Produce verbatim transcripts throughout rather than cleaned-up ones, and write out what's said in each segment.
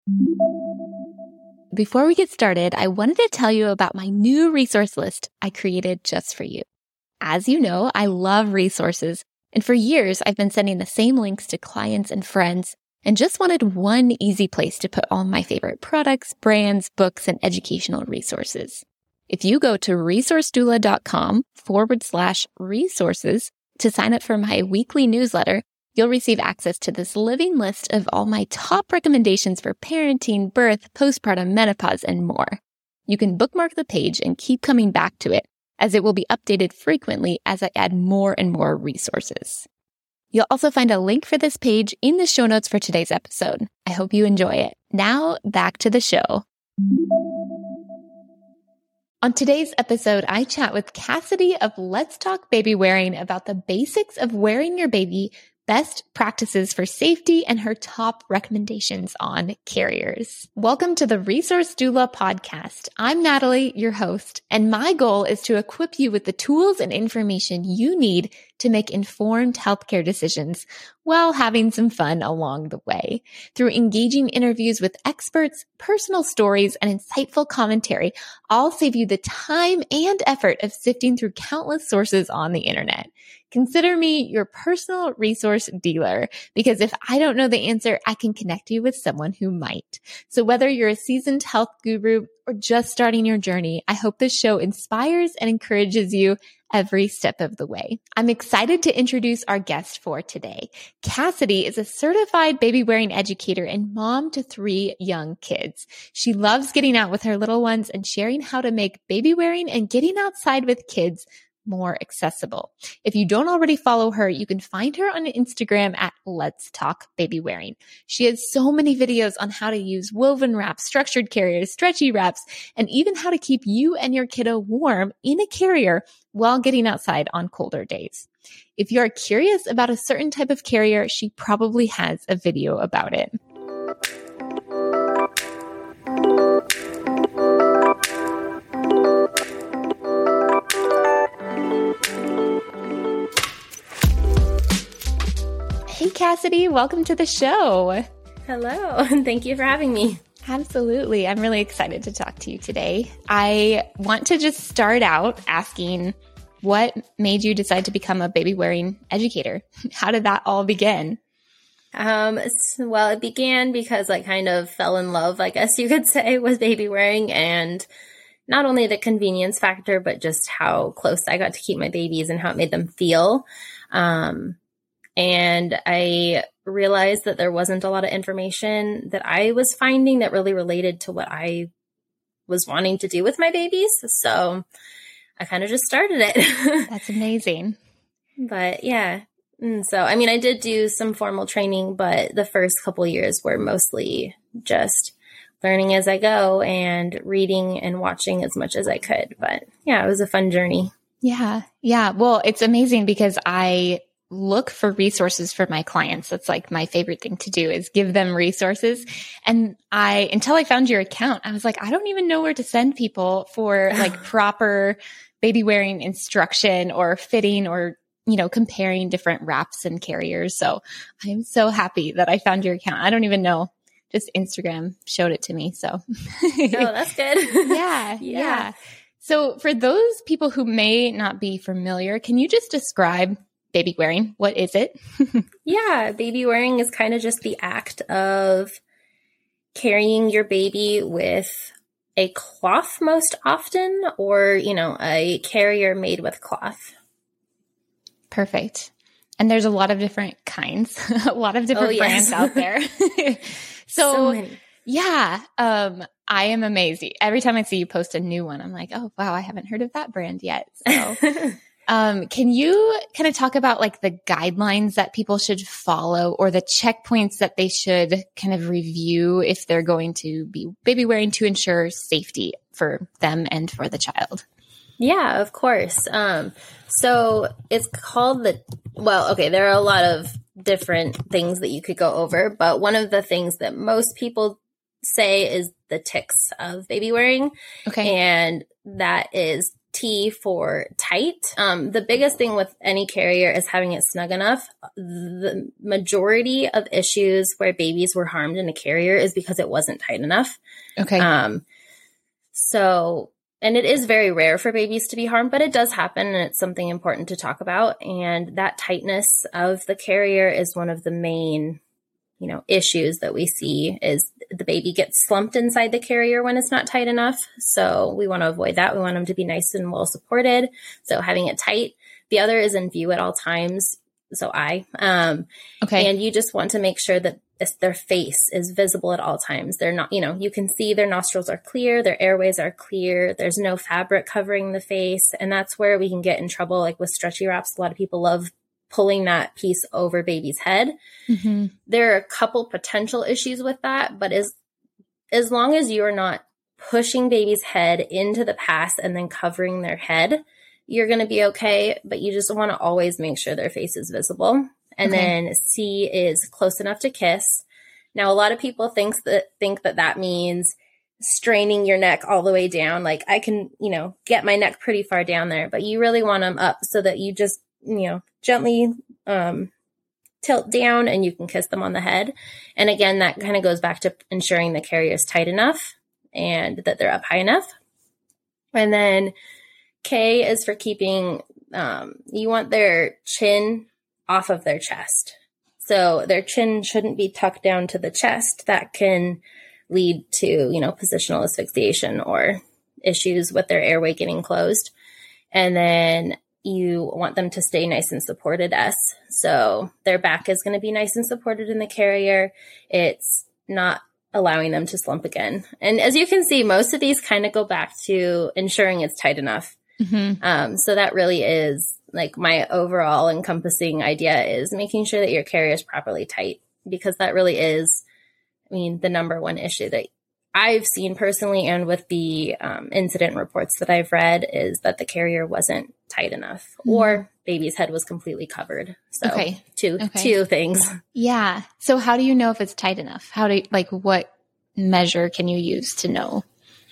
Before we get started, I wanted to tell you about my new resource list I created just for you. As you know, I love resources, and for years I've been sending the same links to clients and friends and just wanted one easy place to put all my favorite products, brands, books, and educational resources. If you go to resourcedoula.com forward slash resources to sign up for my weekly newsletter, you'll receive access to this living list of all my top recommendations for parenting, birth, postpartum, menopause, and more. You can bookmark the page and keep coming back to it, as it will be updated frequently as I add more and more resources. You'll also find a link for this page in the show notes for today's episode. I hope you enjoy it. Now, back to the show. On today's episode, I chat with Cassidy of Let's Talk Baby Wearing about the basics of wearing your baby, best practices for safety, and her top recommendations on carriers. Welcome to the Resource Doula podcast. I'm Natalie, your host, and my goal is to equip you with the tools and information you need to make informed healthcare decisions while having some fun along the way. Through engaging interviews with experts, personal stories, and insightful commentary, I'll save you the time and effort of sifting through countless sources on the internet. Consider me your personal resource dealer, because if I don't know the answer, I can connect you with someone who might. So whether you're a seasoned health guru or just starting your journey, I hope this show inspires and encourages you every step of the way. I'm excited to introduce our guest for today. Cassidy is a certified baby wearing educator and mom to three young kids. She loves getting out with her little ones and sharing how to make baby wearing and getting outside with kids more accessible. If you don't already follow her, you can find her on Instagram at Let's Talk Baby Wearing. She has so many videos on how to use woven wraps, structured carriers, stretchy wraps, and even how to keep you and your kiddo warm in a carrier while getting outside on colder days. If you're curious about a certain type of carrier, she probably has a video about it. Hey, Cassidy, welcome to the show. Hello, and thank you for having me. Absolutely. I'm really excited to talk to you today. I want to just start out asking, what made you decide to become a baby wearing educator? How did that all begin? Um, well, it began because I kind of fell in love, I guess you could say, with baby wearing, and not only the convenience factor, but just how close I got to keep my babies and how it made them feel. Um, And I realized that there wasn't a lot of information that I was finding that really related to what I was wanting to do with my babies. So I kind of just started it. That's amazing. But yeah. And so, I mean, I did do some formal training, but the first couple years were mostly just learning as I go and reading and watching as much as I could. But yeah, it was a fun journey. Yeah. Yeah. Well, it's amazing because I look for resources for my clients. That's like my favorite thing to do, is give them resources. And I, until I found your account, I was like, I don't even know where to send people for like proper baby wearing instruction or fitting or, you know, comparing different wraps and carriers. So I'm so happy that I found your account. I don't even know, just Instagram showed it to me. So oh, that's good. yeah, yeah. Yeah. So for those people who may not be familiar, can you just describe baby wearing? What is it? Yeah, baby wearing is kind of just the act of carrying your baby with a cloth most often, or, you know, a carrier made with cloth. Perfect. And there's a lot of different kinds, a lot of different oh, yes. brands out there. so, so many. yeah, um, I am amazed. Every time I see you post a new one, I'm like, oh, wow, I haven't heard of that brand yet. So Um, can you kind of talk about like the guidelines that people should follow, or the checkpoints that they should kind of review if they're going to be baby wearing to ensure safety for them and for the child? Yeah, of course. Um, so it's called the, well, okay, there are a lot of different things that you could go over, but one of the things that most people say is the ticks of baby wearing. Okay. And that is T for tight. Um, the biggest thing with any carrier is having it snug enough. The majority of issues where babies were harmed in a carrier is because it wasn't tight enough. Okay. Um, so, and it is very rare for babies to be harmed, but it does happen, and it's something important to talk about. And that tightness of the carrier is one of the main, you know, issues that we see is the baby gets slumped inside the carrier when it's not tight enough. So we want to avoid that. We want them to be nice and well supported. So having it tight. The other is in view at all times. So I, um, okay. And you just want to make sure that this, their face is visible at all times. They're not, you know, you can see their nostrils are clear, their airways are clear. There's no fabric covering the face. And that's where we can get in trouble. Like with stretchy wraps, a lot of people love pulling that piece over baby's head. Mm-hmm. There are a couple potential issues with that, but as, as long as you're not pushing baby's head into the pass and then covering their head, you're going to be okay. But you just want to always make sure their face is visible. And okay. then C is close enough to kiss. Now, a lot of people thinks that think that that means straining your neck all the way down. Like I can, you know, get my neck pretty far down there, but you really want them up so that you just, you know, gently um, tilt down and you can kiss them on the head. And again, that kind of goes back to ensuring the carrier is tight enough and that they're up high enough. And then K is for keeping, um, you want their chin off of their chest. So their chin shouldn't be tucked down to the chest. That can lead to, you know, positional asphyxiation or issues with their airway getting closed. And then you want them to stay nice and supported S. So their back is going to be nice and supported in the carrier. It's not allowing them to slump again. And as you can see, most of these kind of go back to ensuring it's tight enough. Mm-hmm. Um, so that really is like my overall encompassing idea is making sure that your carrier is properly tight, because that really is, I mean, the number one issue that I've seen personally, and with the um, incident reports that I've read, is that the carrier wasn't tight enough, mm-hmm. or baby's head was completely covered. So okay. two, okay. two things. Yeah. So how do you know if it's tight enough? How do you, like, what measure can you use to know?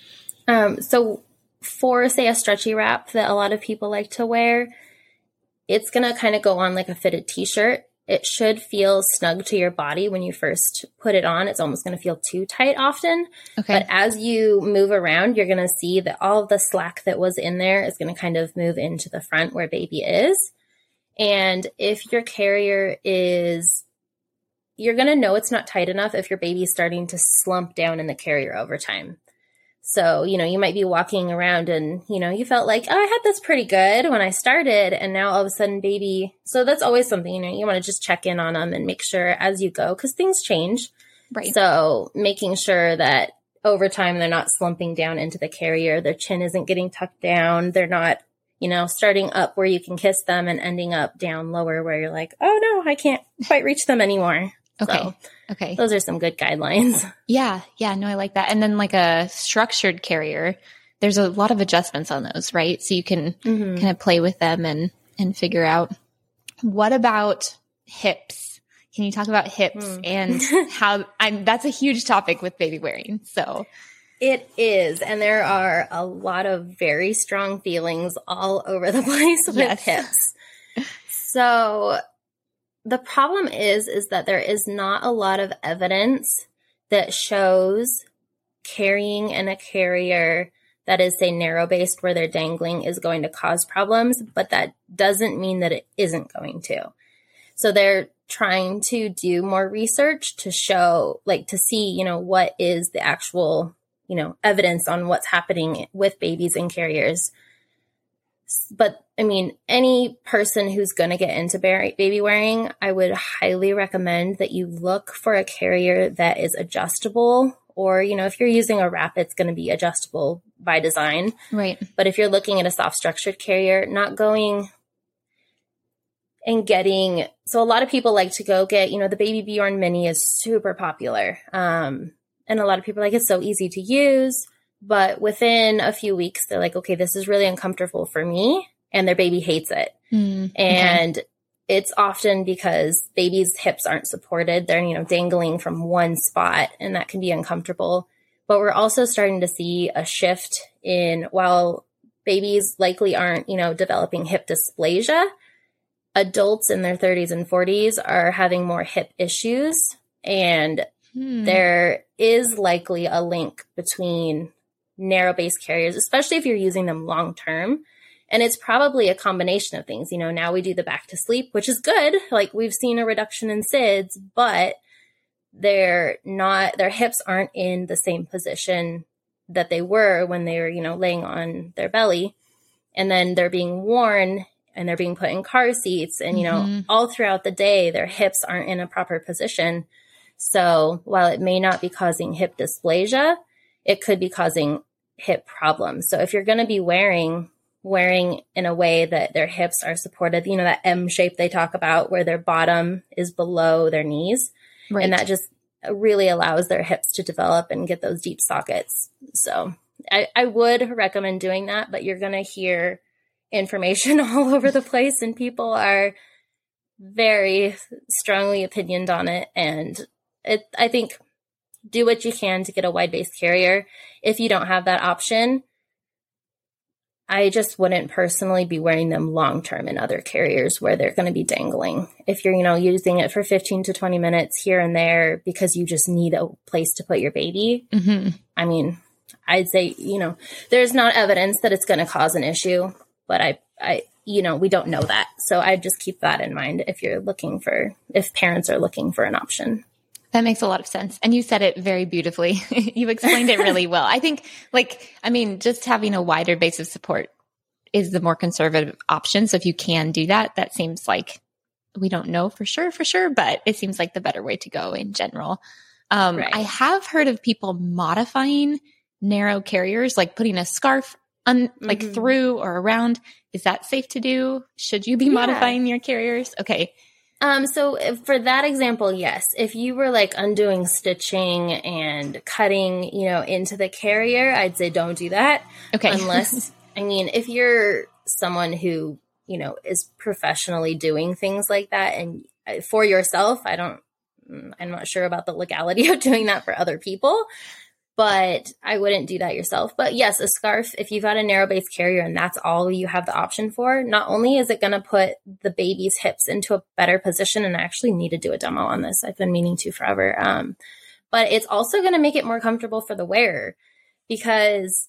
Um, so for, say, a stretchy wrap that a lot of people like to wear, it's going to kind of go on like a fitted t-shirt. It should feel snug to your body when you first put it on. It's almost going to feel too tight often. Okay. But as you move around, you're going to see that all of the slack that was in there is going to kind of move into the front where baby is. And if your carrier is, you're going to know it's not tight enough if your baby is starting to slump down in the carrier over time. So, you know, you might be walking around and, you know, you felt like, oh, I had this pretty good when I started. And now all of a sudden baby. So that's always something, you know, you want to just check in on them and make sure as you go, because things change. Right. So making sure that over time they're not slumping down into the carrier. Their chin isn't getting tucked down. They're not, you know, starting up where you can kiss them and ending up down lower where you're like, oh, no, I can't quite reach them anymore. Okay. So okay. Those are some good guidelines. Yeah. Yeah. No, I like that. And then like a structured carrier, there's a lot of adjustments on those, right? So you can mm-hmm. kind of play with them and, and figure out. What about hips? Can you talk about hips mm. and how I'm, that's a huge topic with baby wearing. So it is. And there are a lot of very strong feelings all over the place with yes. hips. So the problem is, is that there is not a lot of evidence that shows carrying in a carrier that is, say, narrow-based where they're dangling is going to cause problems, but that doesn't mean that it isn't going to. So they're trying to do more research to show, like, to see, you know, what is the actual, you know, evidence on what's happening with babies and carriers. But I mean, any person who's going to get into baby wearing, I would highly recommend that you look for a carrier that is adjustable, or, you know, if you're using a wrap, it's going to be adjustable by design. Right. But if you're looking at a soft structured carrier, not going and getting, so a lot of people like to go get, you know, the Baby Bjorn Mini is super popular. Um, and a lot of people are like, it's so easy to use. But within a few weeks, they're like, okay, this is really uncomfortable for me. And their baby hates it. Mm, and okay. It's often because baby's hips aren't supported. They're, you know, dangling from one spot, and that can be uncomfortable. But we're also starting to see a shift in, while babies likely aren't, you know, developing hip dysplasia. Adults in their thirties and forties are having more hip issues. And hmm. there is likely a link between narrow base carriers, especially if you're using them long term. And it's probably a combination of things. You know, now we do the back to sleep, which is good. Like we've seen a reduction in S I Ds, but they're not, their hips aren't in the same position that they were when they were, you know, laying on their belly. And then they're being worn and they're being put in car seats. And, you know, mm-hmm. all throughout the day, their hips aren't in a proper position. So while it may not be causing hip dysplasia, it could be causing hip problems. So if you're going to be wearing wearing in a way that their hips are supported, you know, that M shape they talk about where their bottom is below their knees. Right. And that just really allows their hips to develop and get those deep sockets. So I, I would recommend doing that, but you're going to hear information all over the place and people are very strongly opinioned on it. And it, I think do what you can to get a wide base carrier. If you don't have that option, I just wouldn't personally be wearing them long-term in other carriers where they're going to be dangling. If you're, you know, using it for fifteen to twenty minutes here and there because you just need a place to put your baby. Mm-hmm. I mean, I'd say, you know, there's not evidence that it's going to cause an issue, but I, I, you know, we don't know that. So I just keep that in mind if you're looking for, if parents are looking for an option. That makes a lot of sense. And you said it very beautifully. You explained it really well. I think like, I mean, just having a wider base of support is the more conservative option. So if you can do that, that seems like we don't know for sure, for sure, but it seems like the better way to go in general. Um, right. I have heard of people modifying narrow carriers, like putting a scarf un- mm-hmm. like through or around. Is that safe to do? Should you be yeah. modifying your carriers? Okay. Um, so for that example, yes, if you were like undoing stitching and cutting, you know, into the carrier, I'd say don't do that. Okay. Unless, I mean, if you're someone who, you know, is professionally doing things like that and for yourself, I don't, I'm not sure about the legality of doing that for other people, but I wouldn't do that yourself. But yes, a scarf, if you've got a narrow base carrier and that's all you have the option for, not only is it going to put the baby's hips into a better position, and I actually need to do a demo on this. I've been meaning to forever. Um, but it's also going to make it more comfortable for the wearer, because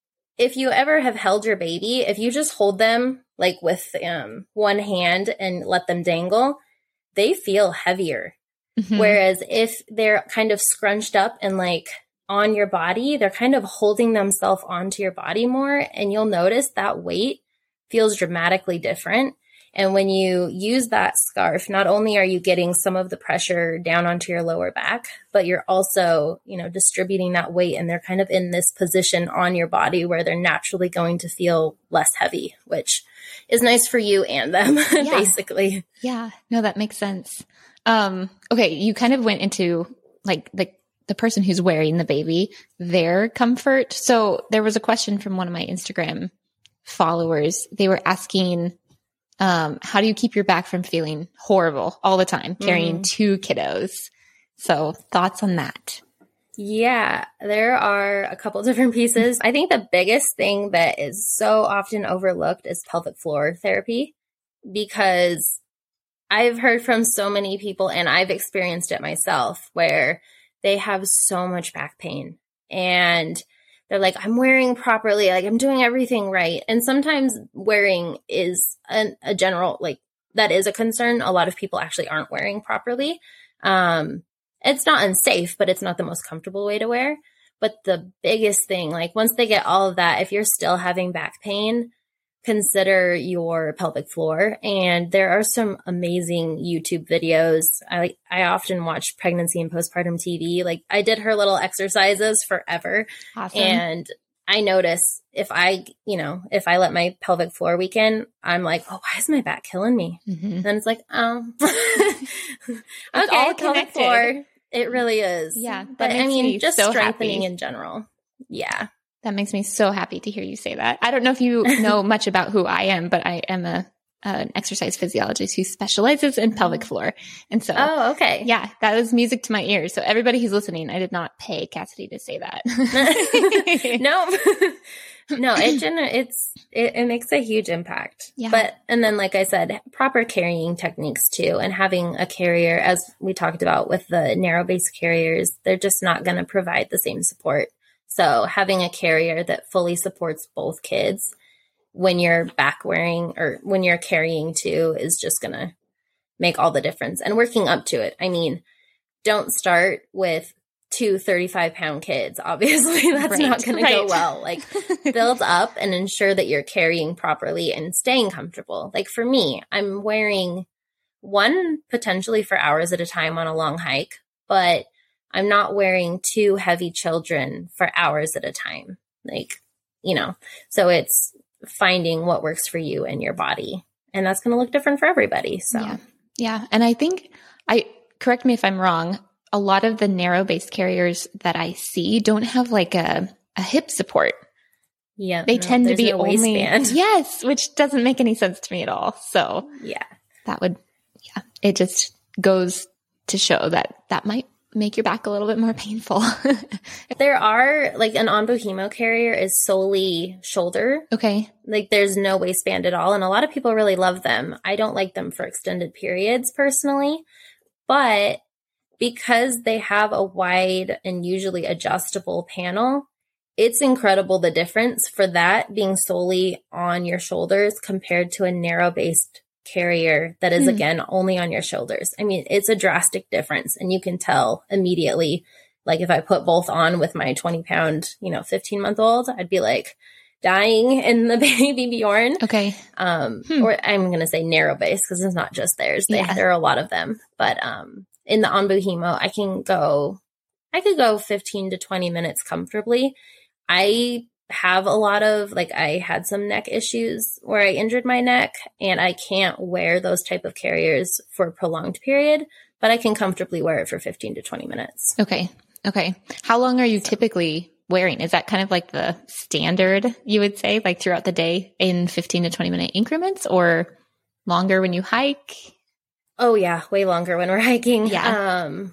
if you ever have held your baby, if you just hold them like with um, one hand and let them dangle, they feel heavier. Mm-hmm. Whereas if they're kind of scrunched up and like on your body, they're kind of holding themselves onto your body more, and you'll notice that weight feels dramatically different. And when you use that scarf, not only are you getting some of the pressure down onto your lower back, but you're also, you know, distributing that weight, and they're kind of in this position on your body where they're naturally going to feel less heavy, which is nice for you and them, yeah. basically. Yeah, no, that makes sense. Um, okay, you kind of went into like the the person who's wearing the baby, their comfort. So there was a question from one of my Instagram followers. They were asking, um, how do you keep your back from feeling horrible all the time carrying mm-hmm. two kiddos? So thoughts on that? Yeah, there are a couple different pieces. I think the biggest thing that is so often overlooked is pelvic floor therapy, because I've heard from so many people, and I've experienced it myself, where they have so much back pain and they're like, I'm wearing properly, like I'm doing everything right. And sometimes wearing is an, a general, like that is a concern. A lot of people actually aren't wearing properly. Um, it's not unsafe, but it's not the most comfortable way to wear. But the biggest thing, like once they get all of that, if you're still having back pain, consider your pelvic floor. And there are some amazing YouTube videos. I I often watch pregnancy and postpartum T V. Like I did her little exercises forever. Awesome. And I notice if I, you know, if I let my pelvic floor weaken, I'm like, oh, why is my back killing me? Mm-hmm. Then it's like, oh, okay, all pelvic floor. It really is. Yeah. But I mean, just so strengthening happy. in general. Yeah. That makes me so happy to hear you say that. I don't know if you know much about who I am, but I am a uh, an exercise physiologist who specializes in pelvic floor. And so, oh, okay. Yeah, that was music to my ears. So everybody who's listening, I did not pay Cassidy to say that. No. No, it gener- it's it, it makes a huge impact. Yeah. But and then like I said, proper carrying techniques too, and having a carrier, as we talked about with the narrow base carriers, they're just not going to provide the same support. So having a carrier that fully supports both kids when you're back wearing or when you're carrying too is just going to make all the difference. And working up to it. I mean, don't start with two thirty-five pound kids. Obviously, that's right, not going right. to go well. Like, build up and ensure that you're carrying properly and staying comfortable. Like for me, I'm wearing one potentially for hours at a time on a long hike, but I'm not wearing two heavy children for hours at a time. Like, you know, so it's finding what works for you and your body. And that's going to look different for everybody. So, yeah. yeah. And I think I, correct me if I'm wrong, a lot of the narrow base carriers that I see don't have like a, a hip support. Yeah. They no, tend to be no only, waistband. Yes, which doesn't make any sense to me at all. So yeah, that would, yeah, it just goes to show that that might make your back a little bit more painful. There are like an Onbu Hemo carrier is solely shoulder. Okay. Like there's no waistband at all. And a lot of people really love them. I don't like them for extended periods personally, but because they have a wide and usually adjustable panel, it's incredible the difference for that being solely on your shoulders compared to a narrow-based carrier that is, mm. again, only on your shoulders. I mean, it's a drastic difference, and you can tell immediately. Like if I put both on with my twenty-pound, you know, fifteen-month-old, I'd be like dying in the baby Bjorn. Okay. Um, hmm. Or I'm going to say narrow-based because it's not just theirs. They, yeah. There are a lot of them. But um. in the Onbu Hemo, I can go, I could go fifteen to twenty minutes comfortably. I have a lot of, like, I had some neck issues where I injured my neck, and I can't wear those type of carriers for a prolonged period, but I can comfortably wear it for fifteen to twenty minutes. Okay. Okay. How long are you typically wearing? Is that kind of like the standard, you would say, like throughout the day in fifteen to twenty minute increments, or longer when you hike? Oh yeah, way longer when we're hiking. Yeah. Um,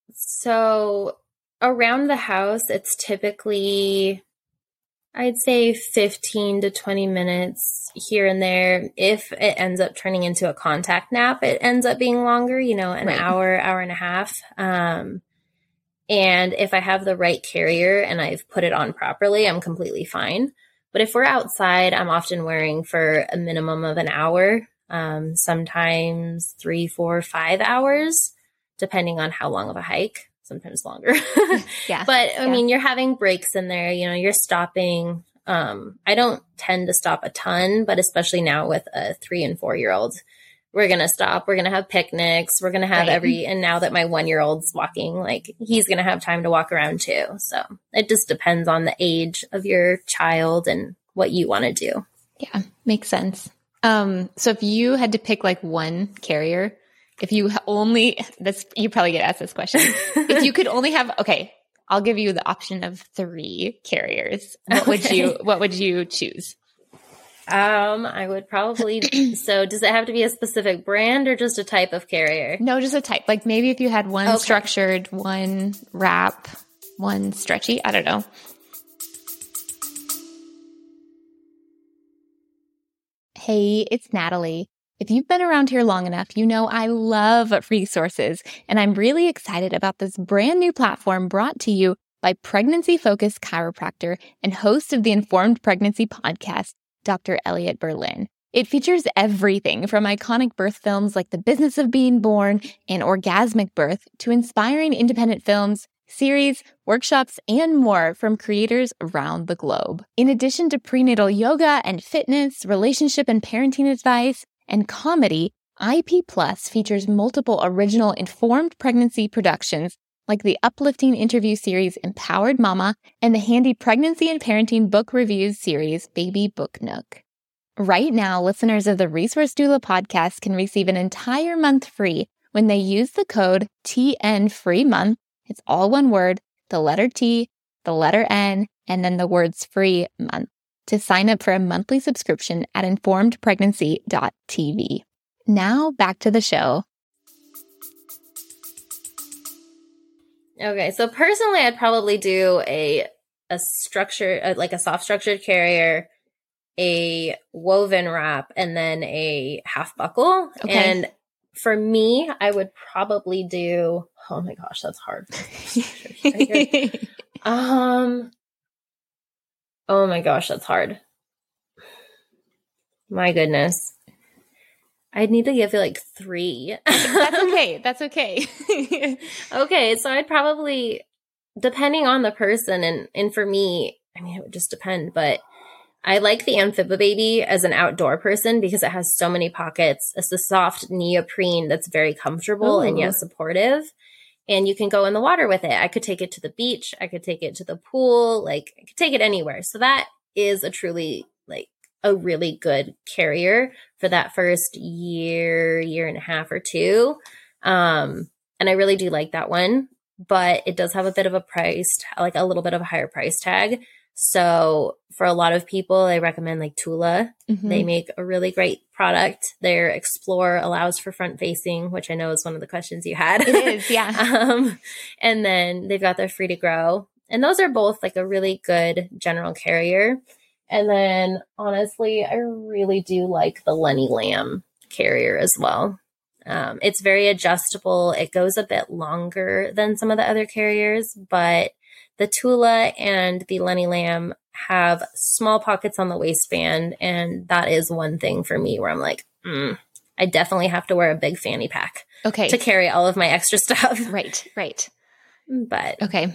so around the house, it's typically, I'd say fifteen to twenty minutes here and there. If it ends up turning into a contact nap, it ends up being longer, you know, an right. hour, hour and a half. Um, and if I have the right carrier and I've put it on properly, I'm completely fine. But if we're outside, I'm often wearing for a minimum of an hour. Um, sometimes three, four, five hours, depending on how long of a hike, sometimes longer. yeah. But I yeah. mean, you're having breaks in there, you know, you're stopping. Um, I don't tend to stop a ton, but especially now with a three and four year old, we're going to stop. We're going to have picnics. We're going to have right. every, and now that my one year old's walking, like he's going to have time to walk around too. So it just depends on the age of your child and what you want to do. Yeah. Makes sense. Um, so if you had to pick like one carrier, if you only, this, you probably get asked this question. If you could only have, okay, I'll give you the option of three carriers. What okay. would you, what would you choose? Um, I would probably, so does it have to be a specific brand or just a type of carrier? No, just a type. Like maybe if you had one okay. structured, one wrap, one stretchy, I don't know. Hey, it's Natalie. If you've been around here long enough, you know I love resources, and I'm really excited about this brand new platform brought to you by pregnancy-focused chiropractor and host of the Informed Pregnancy podcast, Doctor Elliot Berlin. It features everything from iconic birth films like The Business of Being Born and Orgasmic Birth to inspiring independent films, series, workshops, and more from creators around the globe. In addition to prenatal yoga and fitness, relationship and parenting advice, and comedy, I P Plus features multiple original informed pregnancy productions like the uplifting interview series Empowered Mama and the handy pregnancy and parenting book reviews series Baby Book Nook. Right now, listeners of the Resource Doula podcast can receive an entire month free when they use the code T N Free Month. It's all one word, the letter T, the letter N, and then the words free month. to sign up for a monthly subscription at informed pregnancy dot t v. Now back to the show. Okay, so personally, I'd probably do a a structure, uh, like a soft structured carrier, a woven wrap, and then a half buckle. Okay. And for me, I would probably do, oh my gosh, that's hard. um, oh my gosh, that's hard. My goodness. I'd need to give it like three. That's okay. That's okay. Okay, so I'd probably, depending on the person, and, and for me, I mean, it would just depend, but I like the Amphibibaby as an outdoor person because it has so many pockets. It's the soft neoprene that's very comfortable Ooh. and yet supportive. And you can go in the water with it. I could take it to the beach. I could take it to the pool. Like, I could take it anywhere. So that is a truly, like, a really good carrier for that first year, year and a half or two. Um, and I really do like that one. But it does have a bit of a price, like a little bit of a higher price tag. So for a lot of people, I recommend like Tula. Mm-hmm. They make a really great product. Their Explore allows for front facing, which I know is one of the questions you had. It is, yeah. um, and then they've got their Free to Grow. And those are both like a really good general carrier. And then honestly, I really do like the Lenny Lamb carrier as well. Um, it's very adjustable. It goes a bit longer than some of the other carriers, but the Tula and the Lenny Lamb have small pockets on the waistband, and that is one thing for me where I'm like, mm, I definitely have to wear a big fanny pack Okay. to carry all of my extra stuff. Right, right. But okay.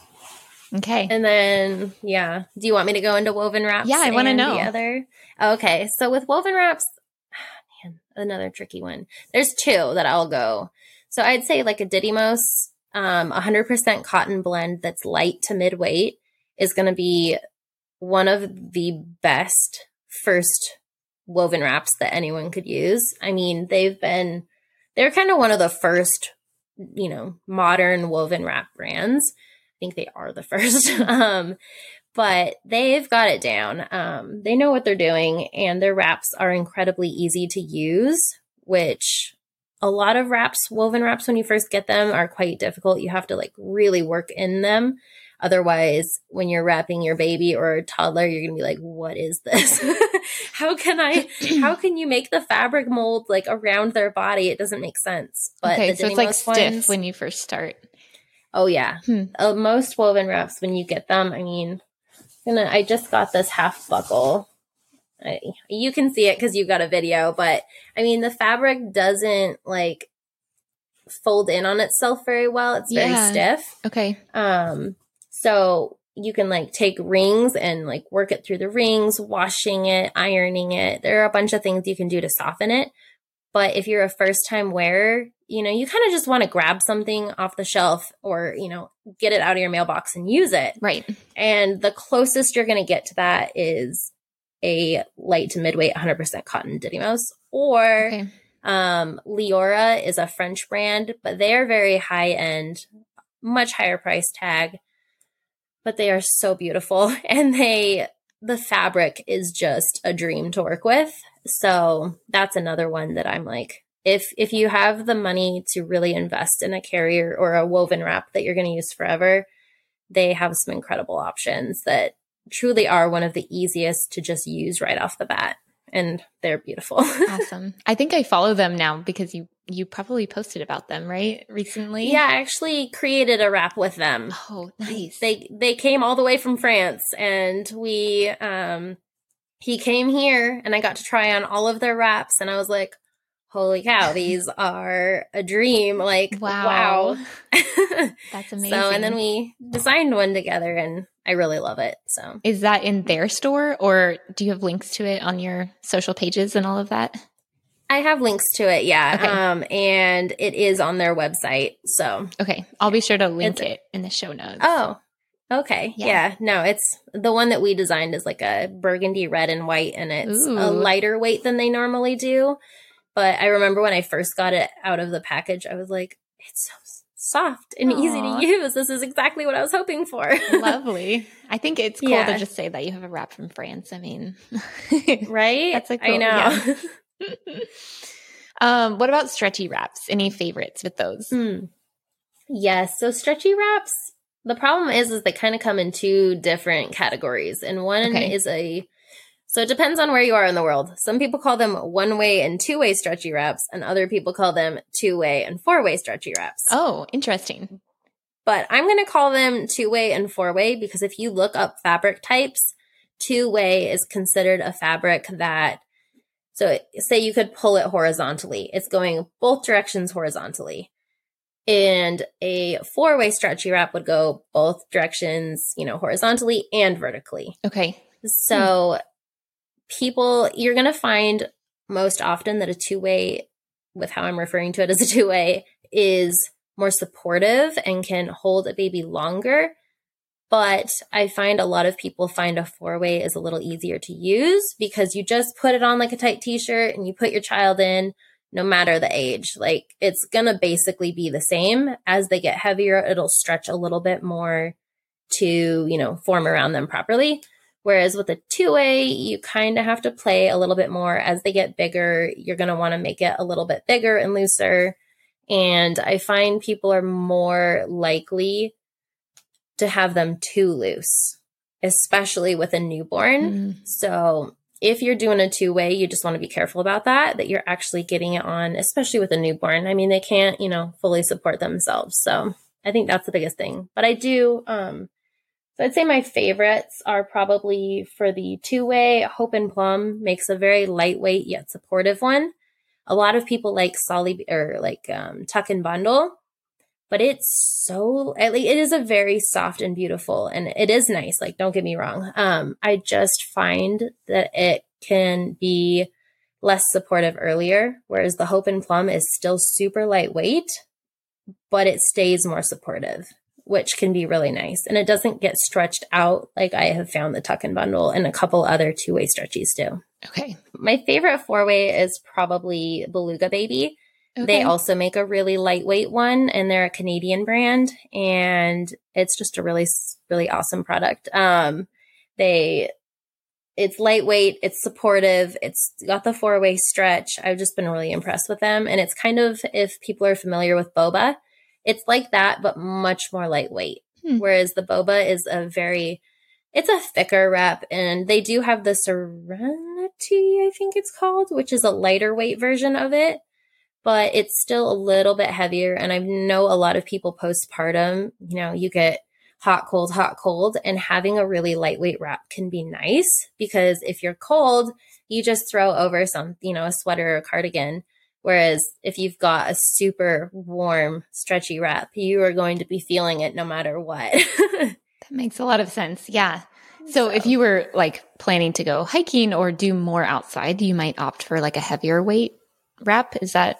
Okay. And then, yeah. Do you want me to go into woven wraps? Yeah, I want to and know. The other? Okay. So with woven wraps, man, another tricky one. There's two that I'll go. So I'd say like a Didymos, um, one hundred percent cotton blend that's light to mid-weight is going to be one of the best first woven wraps that anyone could use. I mean, they've been, they're kind of one of the first, you know, modern woven wrap brands. I think they are the first. um, but they've got it down. Um, they know what they're doing, and their wraps are incredibly easy to use, which a lot of wraps, woven wraps, when you first get them are quite difficult. You have to like really work in them. Otherwise, when you're wrapping your baby or a toddler, you're going to be like, what is this? How can I, how can you make the fabric mold like around their body? It doesn't make sense. But okay, the so it's like ones, stiff when you first start. Oh yeah. Hmm. Uh, most woven wraps, when you get them, I mean, gonna, I just got this half buckle. I, you can see it because you got a video, but I mean, the fabric doesn't like fold in on itself very well. It's very Yeah. stiff. Okay. Um, so you can like take rings and like work it through the rings, washing it, ironing it. There are a bunch of things you can do to soften it. But if you're a first time wearer, you know, you kind of just want to grab something off the shelf or, you know, get it out of your mailbox and use it. Right. And the closest you're going to get to that is a light to midweight one hundred percent cotton Didymos. Or Okay. um, Leora is a French brand, but they are very high end, much higher price tag. But they are so beautiful, and they the fabric is just a dream to work with. So that's another one that I'm like, if if you have the money to really invest in a carrier or a woven wrap that you're going to use forever, they have some incredible options that truly are one of the easiest to just use right off the bat. And they're beautiful. Awesome. I think I follow them now because you you probably posted about them, right? Recently? Yeah, I actually created a wrap with them. Oh, nice. They they came all the way from France, and we um he came here, and I got to try on all of their wraps, and I was like, holy cow, these are a dream. Like, Wow. wow. That's amazing. So, and then we designed one together, and I really love it. So, is that in their store, or do you have links to it on your social pages and all of that? I have links to it, yeah. Okay. Um, and it is on their website. So, Okay. I'll be sure to link It's- it in the show notes. oh, okay. Yeah. Yeah. No, it's the one that we designed is like a burgundy red and white, and it's Ooh. a lighter weight than they normally do. But I remember when I first got it out of the package, I was like, it's so soft and Aww. easy to use. This is exactly what I was hoping for. Lovely. I think it's cool yeah. to just say that you have a wrap from France. I mean, right? That's a cool, I know. Yeah. um, what about stretchy wraps? Any favorites with those? Mm. Yes. So stretchy wraps, the problem is, is they kind of come in two different categories. And one okay. is a, so it depends on where you are in the world. Some people call them one-way and two-way stretchy wraps, and other people call them two-way and four-way stretchy wraps. Oh, interesting. But I'm going to call them two-way and four-way because if you look up fabric types, two-way is considered a fabric that, so say you could pull it horizontally. It's going both directions horizontally. And a four-way stretchy wrap would go both directions, you know, horizontally and vertically. Okay. So hmm. people, you're going to find most often that a two-way, with how I'm referring to it as a two-way, is more supportive and can hold a baby longer. But I find a lot of people find a four-way is a little easier to use because you just put it on like a tight t-shirt and you put your child in no matter the age. Like it's going to basically be the same. As they get heavier, it'll stretch a little bit more to, you know, form around them properly. Whereas with a two-way, you kind of have to play a little bit more. As they get bigger, you're going to want to make it a little bit bigger and looser. And I find people are more likely to have them too loose, especially with a newborn. Mm. So if you're doing a two-way, you just want to be careful about that, that you're actually getting it on, especially with a newborn. I mean, they can't, you know, fully support themselves. So I think that's the biggest thing. But I do, um, so I'd say my favorites are probably for the two-way. Hope and Plum makes a very lightweight yet supportive one. A lot of people like Solly or like um, Tuck and Bundle, but it's so, it is a very soft and beautiful, and it is nice. Like, don't get me wrong. Um, I just find that it can be less supportive earlier, whereas the Hope and Plum is still super lightweight, but it stays more supportive, which can be really nice. And it doesn't get stretched out like I have found the Tuck and Bundle and a couple other two-way stretchies do. Okay. My favorite four-way is probably Beluga Baby. Okay. They also make a really lightweight one, and they're a Canadian brand, and it's just a really, really awesome product. Um, they, it's lightweight, it's supportive, it's got the four-way stretch. I've just been really impressed with them. And it's kind of, if people are familiar with boba, it's like that, but much more lightweight. Hmm. Whereas the boba is a very, it's a thicker wrap, and they do have the Serenity, I think it's called, which is a lighter weight version of it. But it's still a little bit heavier. And I know a lot of people postpartum, you know, you get hot, cold, hot, cold, and having a really lightweight wrap can be nice because if you're cold, you just throw over some, you know, a sweater or a cardigan. Whereas if you've got a super warm, stretchy wrap, you are going to be feeling it no matter what. That makes a lot of sense. Yeah. So, so if you were like planning to go hiking or do more outside, you might opt for like a heavier weight wrap. Is that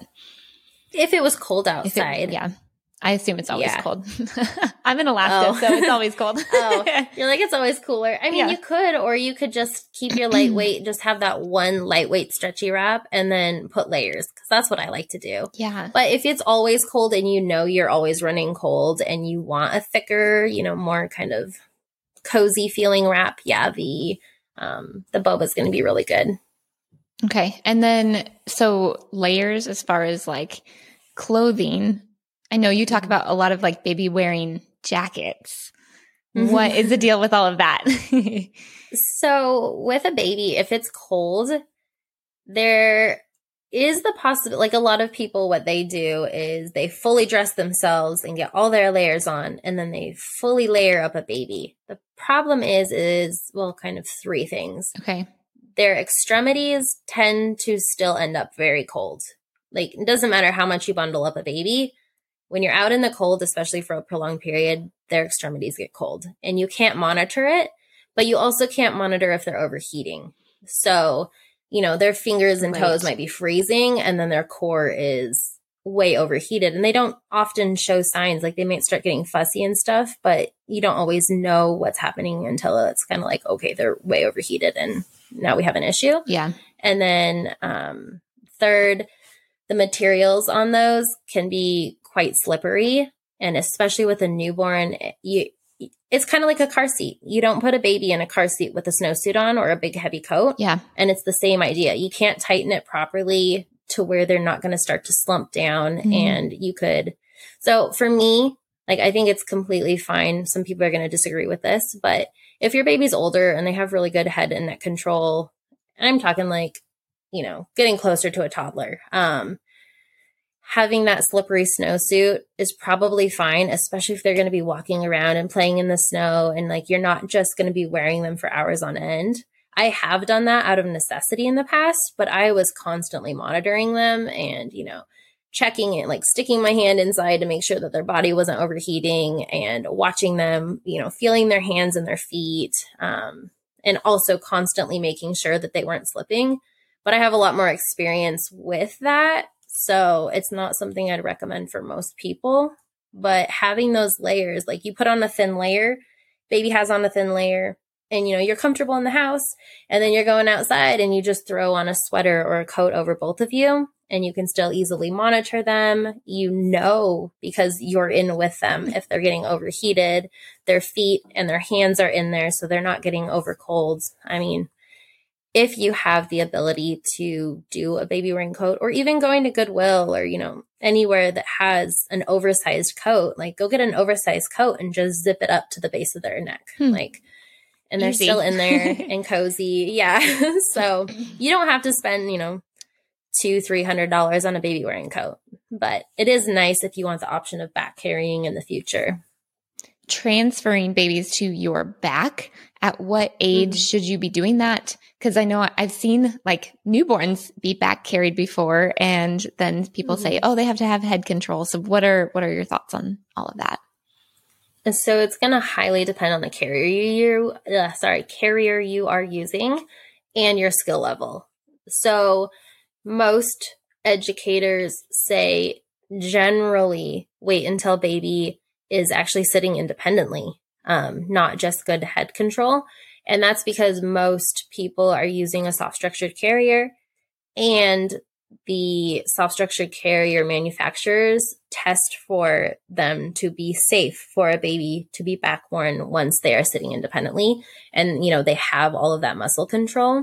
if it was cold outside? It, yeah, I assume it's always yeah. cold. I'm in Alaska, oh. so it's always cold. Oh, you're like, it's always cooler. I mean, yeah. you could, or you could just keep your lightweight, just have that one lightweight stretchy wrap, and then put layers, because that's what I like to do. Yeah. But if it's always cold and you know you're always running cold and you want a thicker, you know, more kind of cozy feeling wrap, yeah, the um, the boba is going to be really good. Okay. And then, so layers as far as like clothing, I know you talk about a lot of like baby wearing jackets. Mm-hmm. What is the deal with all of that? So with a baby, if it's cold, there is the possibility, like a lot of people, what they do is they fully dress themselves and get all their layers on, and then they fully layer up a baby. The problem is, is, well, kind of three things. Okay. Their extremities tend to still end up very cold. Like, it doesn't matter how much you bundle up a baby. When you're out in the cold, especially for a prolonged period, their extremities get cold. And you can't monitor it, but you also can't monitor if they're overheating. So, you know, their fingers and toes right. might be freezing, and then their core is way overheated. And they don't often show signs. Like, they might start getting fussy and stuff, but you don't always know what's happening until it's kind of like, okay, they're way overheated and now we have an issue. Yeah. And then um, third, the materials on those can be quite slippery. And especially with a newborn, you, it's kind of like a car seat. You don't put a baby in a car seat with a snowsuit on or a big heavy coat. Yeah. And it's the same idea. You can't tighten it properly to where they're not going to start to slump down. Mm-hmm. And you could, so for me, like, I think it's completely fine. Some people are going to disagree with this, but if your baby's older and they have really good head and neck control, and I'm talking like, you know, getting closer to a toddler, um, having that slippery snowsuit is probably fine, especially if they're going to be walking around and playing in the snow and like you're not just going to be wearing them for hours on end. I have done that out of necessity in the past, but I was constantly monitoring them and, you know, checking it, like sticking my hand inside to make sure that their body wasn't overheating and watching them, you know, feeling their hands and their feet, um, and also constantly making sure that they weren't slipping. But I have a lot more experience with that. So it's not something I'd recommend for most people, but having those layers, like you put on a thin layer, baby has on a thin layer, and, you know, you're comfortable in the house, and then you're going outside and you just throw on a sweater or a coat over both of you, and you can still easily monitor them. You know, because you're in with them, if they're getting overheated, their feet and their hands are in there, so they're not getting over colds. I mean, if you have the ability to do a baby wearing coat, or even going to Goodwill or, you know, anywhere that has an oversized coat, like go get an oversized coat and just zip it up to the base of their neck. Hmm. Like, and they're Easy. Still in there and cozy. Yeah. So you don't have to spend, you know, two, three hundred dollars on a baby wearing coat, but it is nice if you want the option of back carrying in the future. Transferring babies to your back, at what age mm-hmm. should you be doing that? Because I know I've seen like newborns be back carried before, and then people mm-hmm. say, oh, they have to have head control. So what are what are your thoughts on all of that? So it's going to highly depend on the carrier you uh, sorry carrier you are using and your skill level. So most educators say generally wait until baby is actually sitting independently, um, not just good head control. And that's because most people are using a soft structured carrier, and the soft structured carrier manufacturers test for them to be safe for a baby to be back worn once they are sitting independently. And, you know, they have all of that muscle control.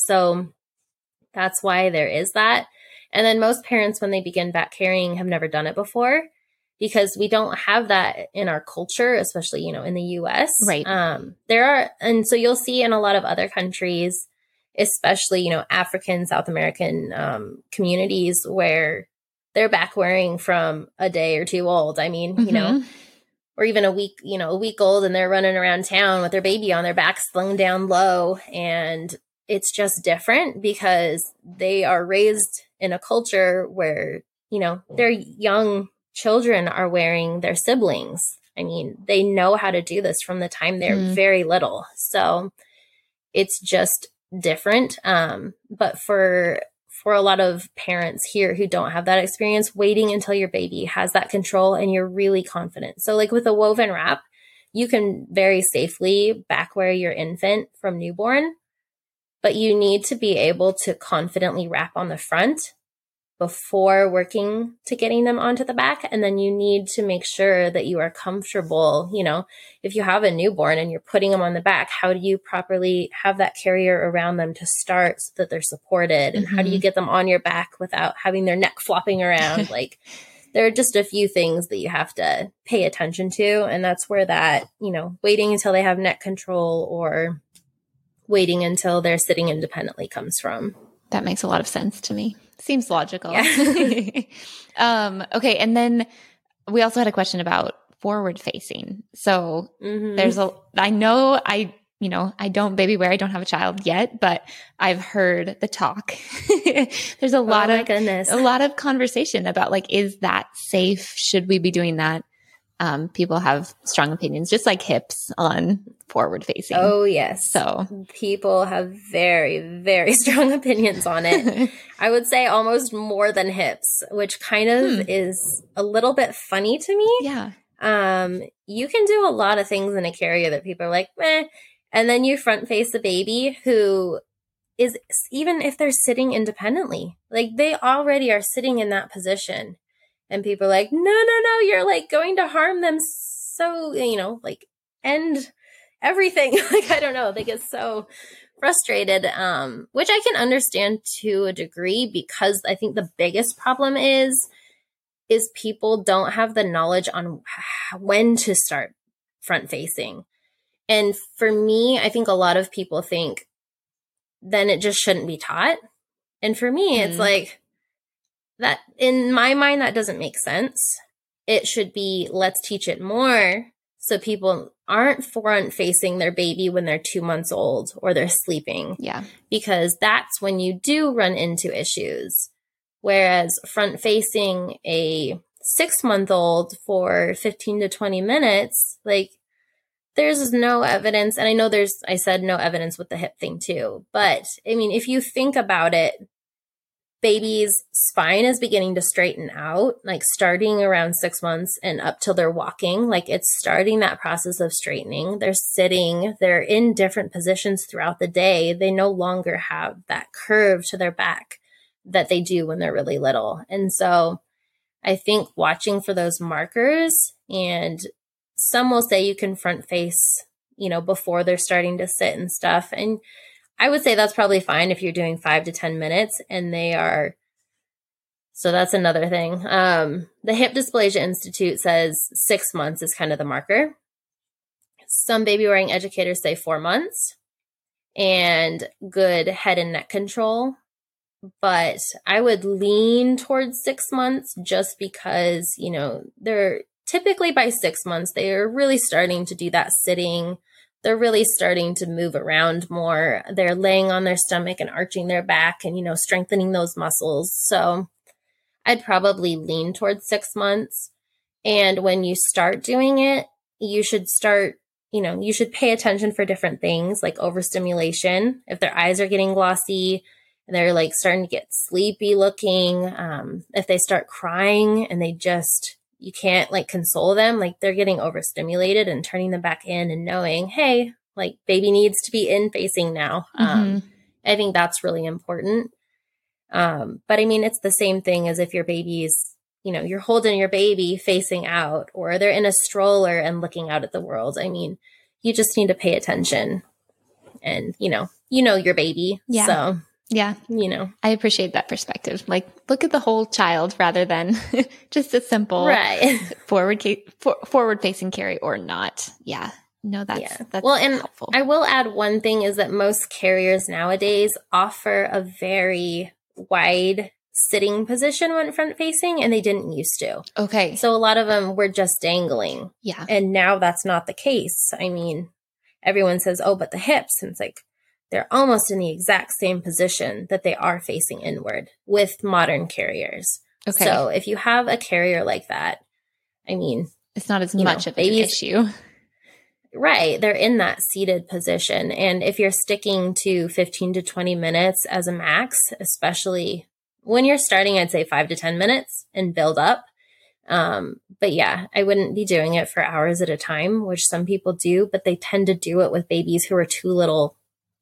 So that's why there is that. And then most parents, when they begin back carrying, have never done it before, because we don't have that in our culture, especially, you know, in the U S. Right. Um, there are, and so you'll see in a lot of other countries, especially, you know, African, South American um, communities, where they're back wearing from a day or two old. I mean, mm-hmm. you know, or even a week, you know, a week old, and they're running around town with their baby on their back slung down low. And it's just different because they are raised in a culture where, you know, their young children are wearing their siblings. I mean, they know how to do this from the time they're mm. very little. So it's just different. Um, but for for a lot of parents here who don't have that experience, waiting until your baby has that control and you're really confident. So like with a woven wrap, you can very safely back wear your infant from newborn, but you need to be able to confidently wrap on the front before working to getting them onto the back. And then you need to make sure that you are comfortable. You know, if you have a newborn and you're putting them on the back, how do you properly have that carrier around them to start so that they're supported? And mm-hmm. how do you get them on your back without having their neck flopping around? Like, there are just a few things that you have to pay attention to. And that's where that, you know, waiting until they have neck control or waiting until they're sitting independently comes from. That makes a lot of sense to me. Seems logical. Yeah. um, okay. And then we also had a question about forward facing. So mm-hmm. there's a, I know I, you know, I don't baby wear, I don't have a child yet, but I've heard the talk. There's a lot oh my of, goodness. a lot of conversation about like, is that safe? Should we be doing that? Um, people have strong opinions, just like hips on forward facing. Oh, yes. So people have very, very strong opinions on it. I would say almost more than hips, which kind of hmm. is a little bit funny to me. Yeah. Um, you can do a lot of things in a carrier that people are like, meh. And then you front face a baby who is, even if they're sitting independently, like they already are sitting in that position. And people are like, no, no, no, you're like going to harm them. So, you know, like end everything. Like, I don't know. They get so frustrated, um, which I can understand to a degree, because I think the biggest problem is, is people don't have the knowledge on when to start front facing. And for me, I think a lot of people think then it just shouldn't be taught. And for me, mm. it's like that in my mind, that doesn't make sense. It should be, let's teach it more so people aren't front facing their baby when they're two months old or they're sleeping. Yeah. Because that's when you do run into issues. Whereas front facing a six month old for fifteen to twenty minutes, like there's no evidence. And I know there's, I said no evidence with the hip thing too. But I mean, if you think about it, baby's spine is beginning to straighten out, like starting around six months and up till they're walking. Like it's starting that process of straightening. They're sitting, they're in different positions throughout the day. They no longer have that curve to their back that they do when they're really little. And so I think watching for those markers, and some will say you can front face, you know, before they're starting to sit and stuff. And I would say that's probably fine if you're doing five to ten minutes and they are. So that's another thing. Um, the Hip Dysplasia Institute says six months is kind of the marker. Some baby wearing educators say four months and good head and neck control. But I would lean towards six months just because, you know, they're typically by six months, they are really starting to do that sitting. They're really starting to move around more. They're laying on their stomach and arching their back and, you know, strengthening those muscles. So I'd probably lean towards six months. And when you start doing it, you should start, you know, you should pay attention for different things like overstimulation. If their eyes are getting glossy, they're like starting to get sleepy looking. Um, if they start crying and they just, you can't like console them, like they're getting overstimulated, and turning them back in and knowing, hey, like baby needs to be in facing now. Mm-hmm. Um, I think that's really important. Um, but I mean, it's the same thing as if your baby's, you know, you're holding your baby facing out, or they're in a stroller and looking out at the world. I mean, you just need to pay attention, and, you know, you know, your baby. Yeah. So. Yeah. You know, I appreciate that perspective. Like, look at the whole child rather than just a simple right. forward, for, forward facing carry or not. Yeah. No, that's, yeah. that's well, and helpful. I will add one thing is that most carriers nowadays offer a very wide sitting position when front facing, and they didn't used to. Okay. So a lot of them were just dangling. Yeah. And now that's not the case. I mean, everyone says, oh, but the hips, and it's like, they're almost in the exact same position that they are facing inward with modern carriers. Okay. So if you have a carrier like that, I mean, it's not as much know, of an issue. Right. They're in that seated position. And if you're sticking to fifteen to twenty minutes as a max, especially when you're starting, I'd say five to ten minutes and build up. Um, but yeah, I wouldn't be doing it for hours at a time, which some people do, but they tend to do it with babies who are too little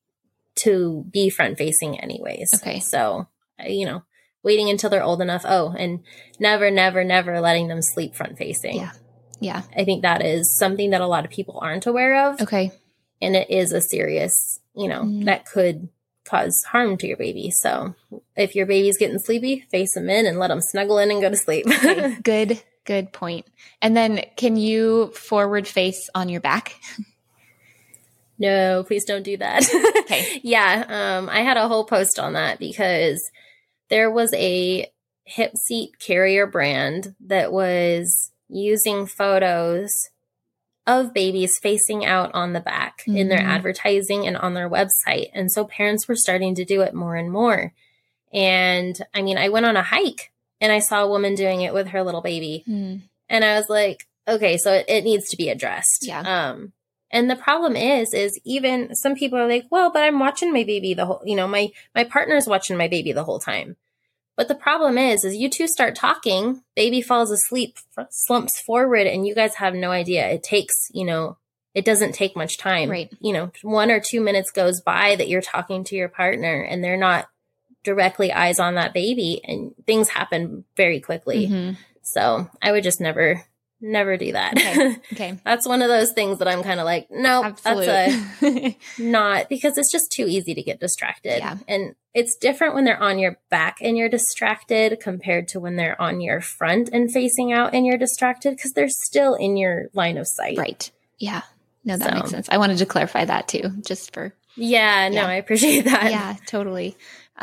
to be front facing anyways. Okay. So, you know, waiting until they're old enough. Oh, and never, never, never letting them sleep front facing. Yeah. Yeah. I think that is something that a lot of people aren't aware of. Okay. And it is a serious, you know, mm. that could cause harm to your baby. So if your baby's getting sleepy, face them in and let them snuggle in and go to sleep. Okay. Good, good point. And then can you forward face on your back? No, please don't do that. Okay. Yeah. Um, I had a whole post on that because there was a hip seat carrier brand that was using photos of babies facing out on the back mm-hmm. in their advertising and on their website. And so parents were starting to do it more and more. And I mean, I went on a hike and I saw a woman doing it with her little baby. Mm. And I was like, okay, so it, it needs to be addressed. Yeah. Um, And the problem is, is even some people are like, well, but I'm watching my baby the whole, you know, my, my partner's watching my baby the whole time. But the problem is, is you two start talking, baby falls asleep, slumps forward, and you guys have no idea. It takes, you know, it doesn't take much time. Right. You know, one or two minutes goes by that you're talking to your partner and they're not directly eyes on that baby, and things happen very quickly. Mm-hmm. So I would just never, never do that. Okay. Okay. That's one of those things that I'm kind of like, nope, Absolute. that's a not, because it's just too easy to get distracted. Yeah. And it's different when they're on your back and you're distracted compared to when they're on your front and facing out and you're distracted, because they're still in your line of sight. Right. Yeah. No, that So. makes sense. I wanted to clarify that too, just for. Yeah, no, Yeah. I appreciate that. Yeah, totally.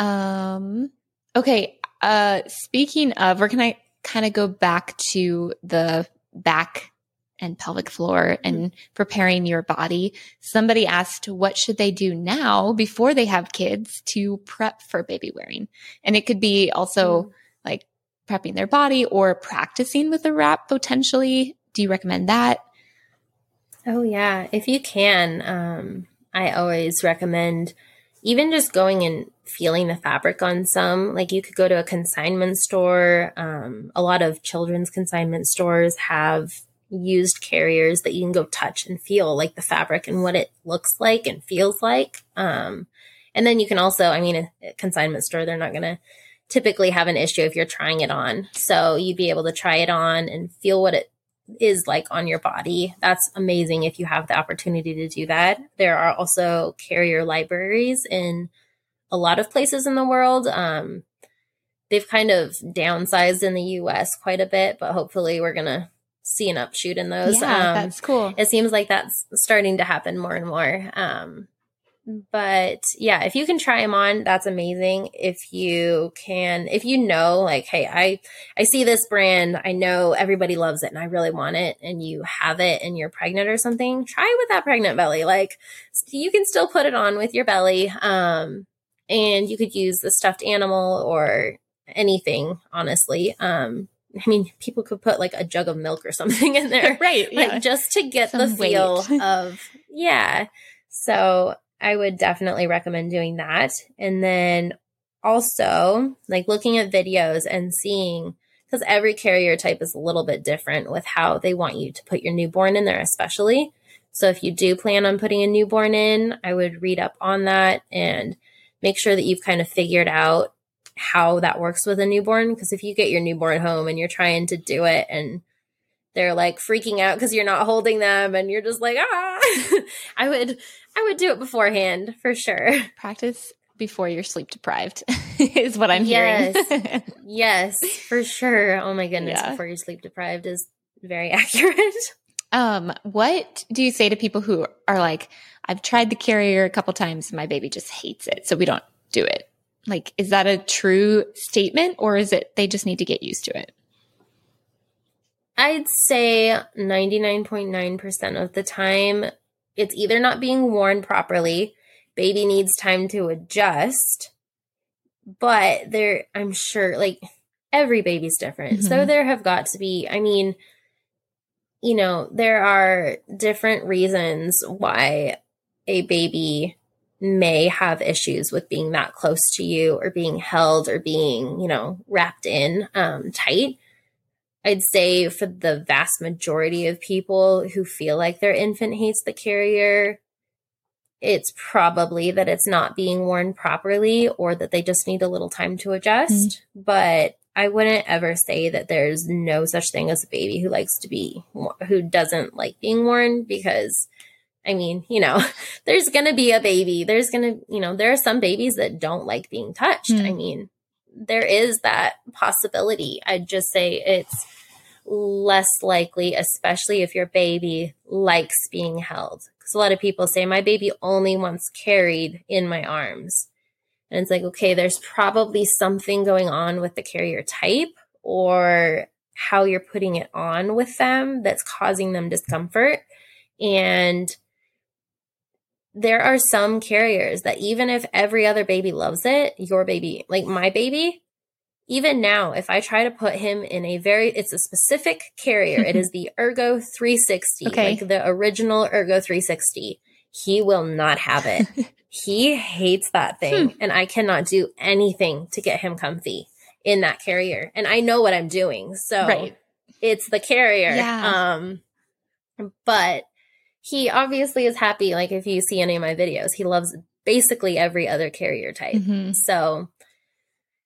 Um, okay. Uh, speaking of, we're going to kind of go back to the back and pelvic floor and mm-hmm. preparing your body. Somebody asked, what should they do now before they have kids to prep for baby wearing? And it could be also mm-hmm. like prepping their body or practicing with a wrap potentially. Do you recommend that? Oh yeah. If you can, um, I always recommend even just going and feeling the fabric on some. Like you could go to a consignment store. Um, a lot of children's consignment stores have used carriers that you can go touch and feel like the fabric and what it looks like and feels like. Um, and then you can also, I mean, a, a consignment store, they're not going to typically have an issue if you're trying it on. So you'd be able to try it on and feel what it is like on your body. That's amazing if you have the opportunity to do that. There are also carrier libraries in a lot of places in the world. Um, they've kind of downsized in the U S quite a bit, but hopefully we're going to see an upshoot in those. Yeah, um, that's cool. It seems like that's starting to happen more and more. Um, but yeah, if you can try them on, that's amazing. If you can, if you know, like, hey, I, I see this brand, I know everybody loves it and I really want it, and you have it and you're pregnant or something, try it with that pregnant belly. Like you can still put it on with your belly. Um, and you could use the stuffed animal or anything, honestly. Um, I mean, people could put like a jug of milk or something in there. Right. Like Yeah. just to get Some the feel weight. of, yeah. So I would definitely recommend doing that. And then also like looking at videos and seeing, because every carrier type is a little bit different with how they want you to put your newborn in there, especially. So if you do plan on putting a newborn in, I would read up on that and make sure that you've kind of figured out how that works with a newborn. Because if you get your newborn home and you're trying to do it and they're like freaking out because you're not holding them and you're just like, ah, I would, I would do it beforehand for sure. Practice before you're sleep deprived is what I'm yes. hearing. Yes, for sure. Oh my goodness. Yeah. Before you're sleep deprived is very accurate. Um, what do you say to people who are like, I've tried the carrier a couple times and my baby just hates it, so we don't do it? Like, is that a true statement, or is it they just need to get used to it? I'd say ninety-nine point nine percent of the time, it's either not being worn properly, baby needs time to adjust, but there, I'm sure, like, every baby's different. Mm-hmm. So there have got to be, I mean, you know, there are different reasons why a baby may have issues with being that close to you or being held or being, you know, wrapped in um, tight. I'd say for the vast majority of people who feel like their infant hates the carrier, it's probably that it's not being worn properly or that they just need a little time to adjust. Mm-hmm. But I wouldn't ever say that there's no such thing as a baby who likes to be, who doesn't like being worn, because I mean, you know, there's going to be a baby. There's going to, you know, there are some babies that don't like being touched. Mm. I mean, there is that possibility. I'd just say it's less likely, especially if your baby likes being held. Because a lot of people say, my baby only wants carried in my arms. And it's like, okay, there's probably something going on with the carrier type or how you're putting it on with them that's causing them discomfort. And there are some carriers that even if every other baby loves it, your baby, like my baby, even now, if I try to put him in a very, it's a specific carrier. It is the Ergo three sixty, okay. Like the original Ergo three sixty. He will not have it. He hates that thing. Hmm. And I cannot do anything to get him comfy in that carrier. And I know what I'm doing. So right. It's the carrier. Yeah. Um, but he obviously is happy. Like if you see any of my videos, he loves basically every other carrier type. Mm-hmm. So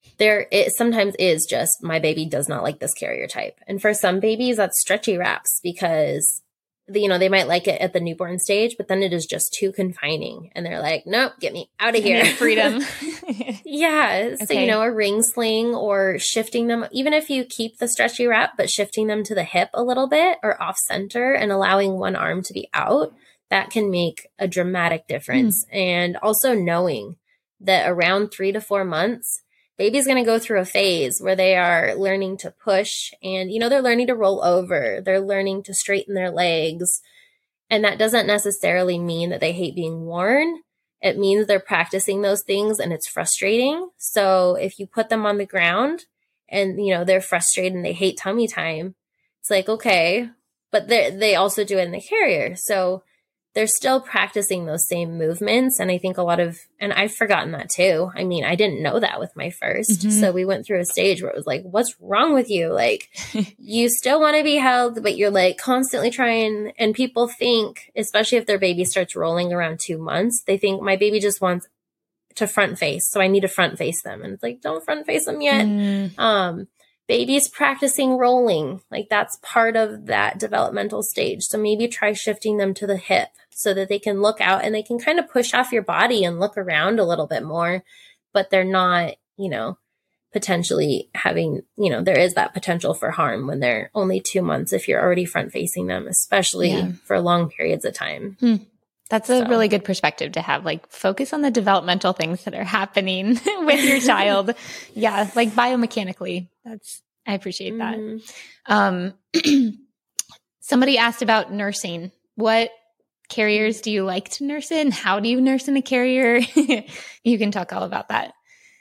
there it sometimes is just my baby does not like this carrier type. And for some babies, that's stretchy wraps because, you know, they might like it at the newborn stage, but then it is just too confining. And they're like, nope, get me out of here. Freedom. Yeah. So, Okay. you know, a ring sling or shifting them, even if you keep the stretchy wrap, but shifting them to the hip a little bit or off center and allowing one arm to be out, that can make a dramatic difference. Mm. And also knowing that around three to four months, baby's going to go through a phase where they are learning to push and, you know, they're learning to roll over. They're learning to straighten their legs. And that doesn't necessarily mean that they hate being worn. It means they're practicing those things and it's frustrating. So if you put them on the ground and, you know, they're frustrated and they hate tummy time, it's like, okay, but they they also do it in the carrier. So they're still practicing those same movements. And I think a lot of, and I've forgotten that too. I mean, I didn't know that with my first. Mm-hmm. So we went through a stage where it was like, what's wrong with you? Like, you still want to be held, but you're like constantly trying. And people think, especially if their baby starts rolling around two months, they think my baby just wants to front face. So I need to front face them. And it's like, don't front face them yet. Mm. Um, Babies practicing rolling, like that's part of that developmental stage. So maybe try shifting them to the hip so that they can look out and they can kind of push off your body and look around a little bit more, but they're not, you know, potentially having, you know, there is that potential for harm when they're only two months if you're already front facing them, especially yeah. for long periods of time. Hmm. That's a so. really good perspective to have, like focus on the developmental things that are happening with your child. Yeah. Like biomechanically. That's, I appreciate mm-hmm. that. Um, somebody asked about nursing. What carriers do you like to nurse in? How do you nurse in a carrier? You can talk all about that.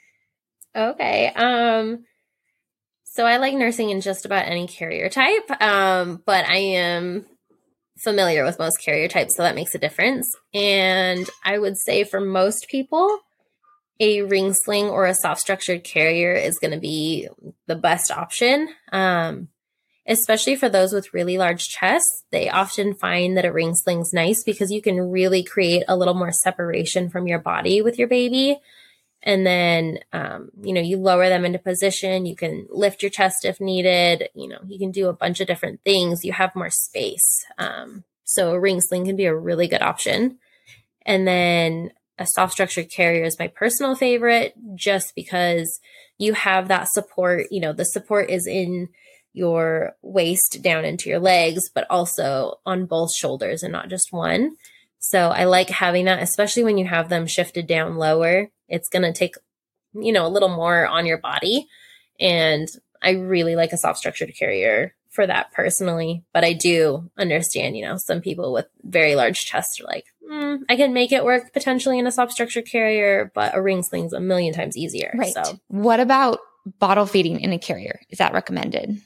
Okay. Um, so I like nursing in just about any carrier type. Um, but I am familiar with most carrier types, so that makes a difference. And I would say for most people, a ring sling or a soft structured carrier is going to be the best option. Um, especially for those with really large chests, they often find that a ring sling's nice because you can really create a little more separation from your body with your baby. And then, um, you know, you lower them into position. You can lift your chest if needed. You know, you can do a bunch of different things. You have more space. Um, so a ring sling can be a really good option. And then a soft structured carrier is my personal favorite just because you have that support. You know, the support is in your waist down into your legs, but also on both shoulders and not just one. So I like having that, especially when you have them shifted down lower. It's going to take, you know, a little more on your body. And I really like a soft structured carrier for that personally. But I do understand, you know, some people with very large chests are like, mm, I can make it work potentially in a soft structured carrier, but a ring sling's a million times easier. Right. So what about bottle feeding in a carrier? Is that recommended?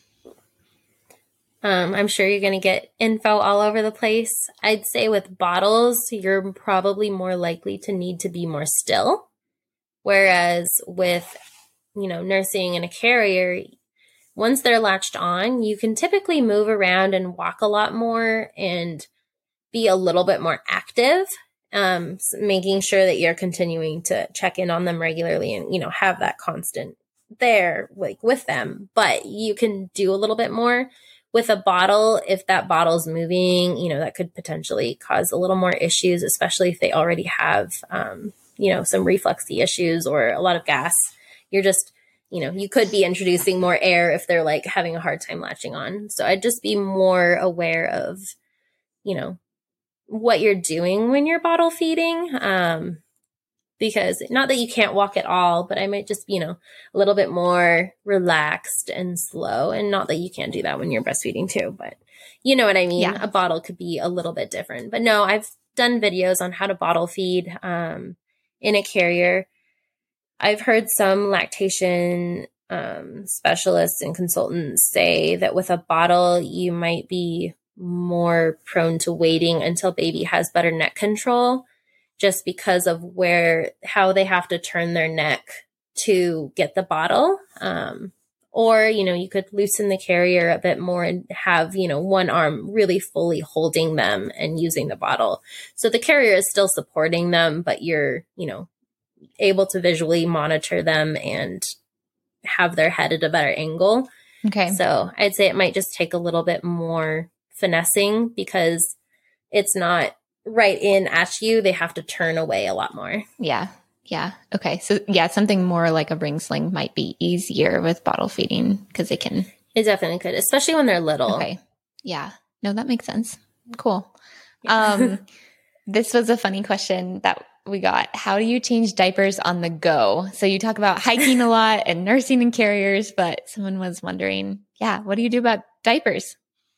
Um, I'm sure you're going to get info all over the place. I'd say with bottles, you're probably more likely to need to be more still. Whereas with, you know, nursing in a carrier, once they're latched on, you can typically move around and walk a lot more and be a little bit more active, um, making sure that you're continuing to check in on them regularly and, you know, have that constant there, like with them. But you can do a little bit more. With a bottle, if that bottle's moving, you know, that could potentially cause a little more issues, especially if they already have, um, you know, some refluxy issues or a lot of gas. You're just, you know, you could be introducing more air if they're like having a hard time latching on. So I'd just be more aware of, you know, what you're doing when you're bottle feeding. Um, Because not that you can't walk at all, but I might just, you know, a little bit more relaxed and slow. And not that you can't do that when you're breastfeeding too, but you know what I mean? Yeah. A bottle could be a little bit different. But no, I've done videos on how to bottle feed um, in a carrier. I've heard some lactation um, specialists and consultants say that with a bottle, you might be more prone to waiting until baby has better neck control, just because of where, how they have to turn their neck to get the bottle. Um, or, you know, you could loosen the carrier a bit more and have, you know, one arm really fully holding them and using the bottle. So the carrier is still supporting them, but you're, you know, able to visually monitor them and have their head at a better angle. Okay. So I'd say it might just take a little bit more finessing because it's not right in at you. They have to turn away a lot more. Yeah. Yeah. Okay. So yeah, something more like a ring sling might be easier with bottle feeding because they can. It definitely could, especially when they're little. Okay. Yeah. No, that makes sense. Cool. Yeah. Um, this was a funny question that we got. How do you change diapers on the go? So you talk about hiking a lot and nursing in carriers, but someone was wondering, yeah, what do you do about diapers?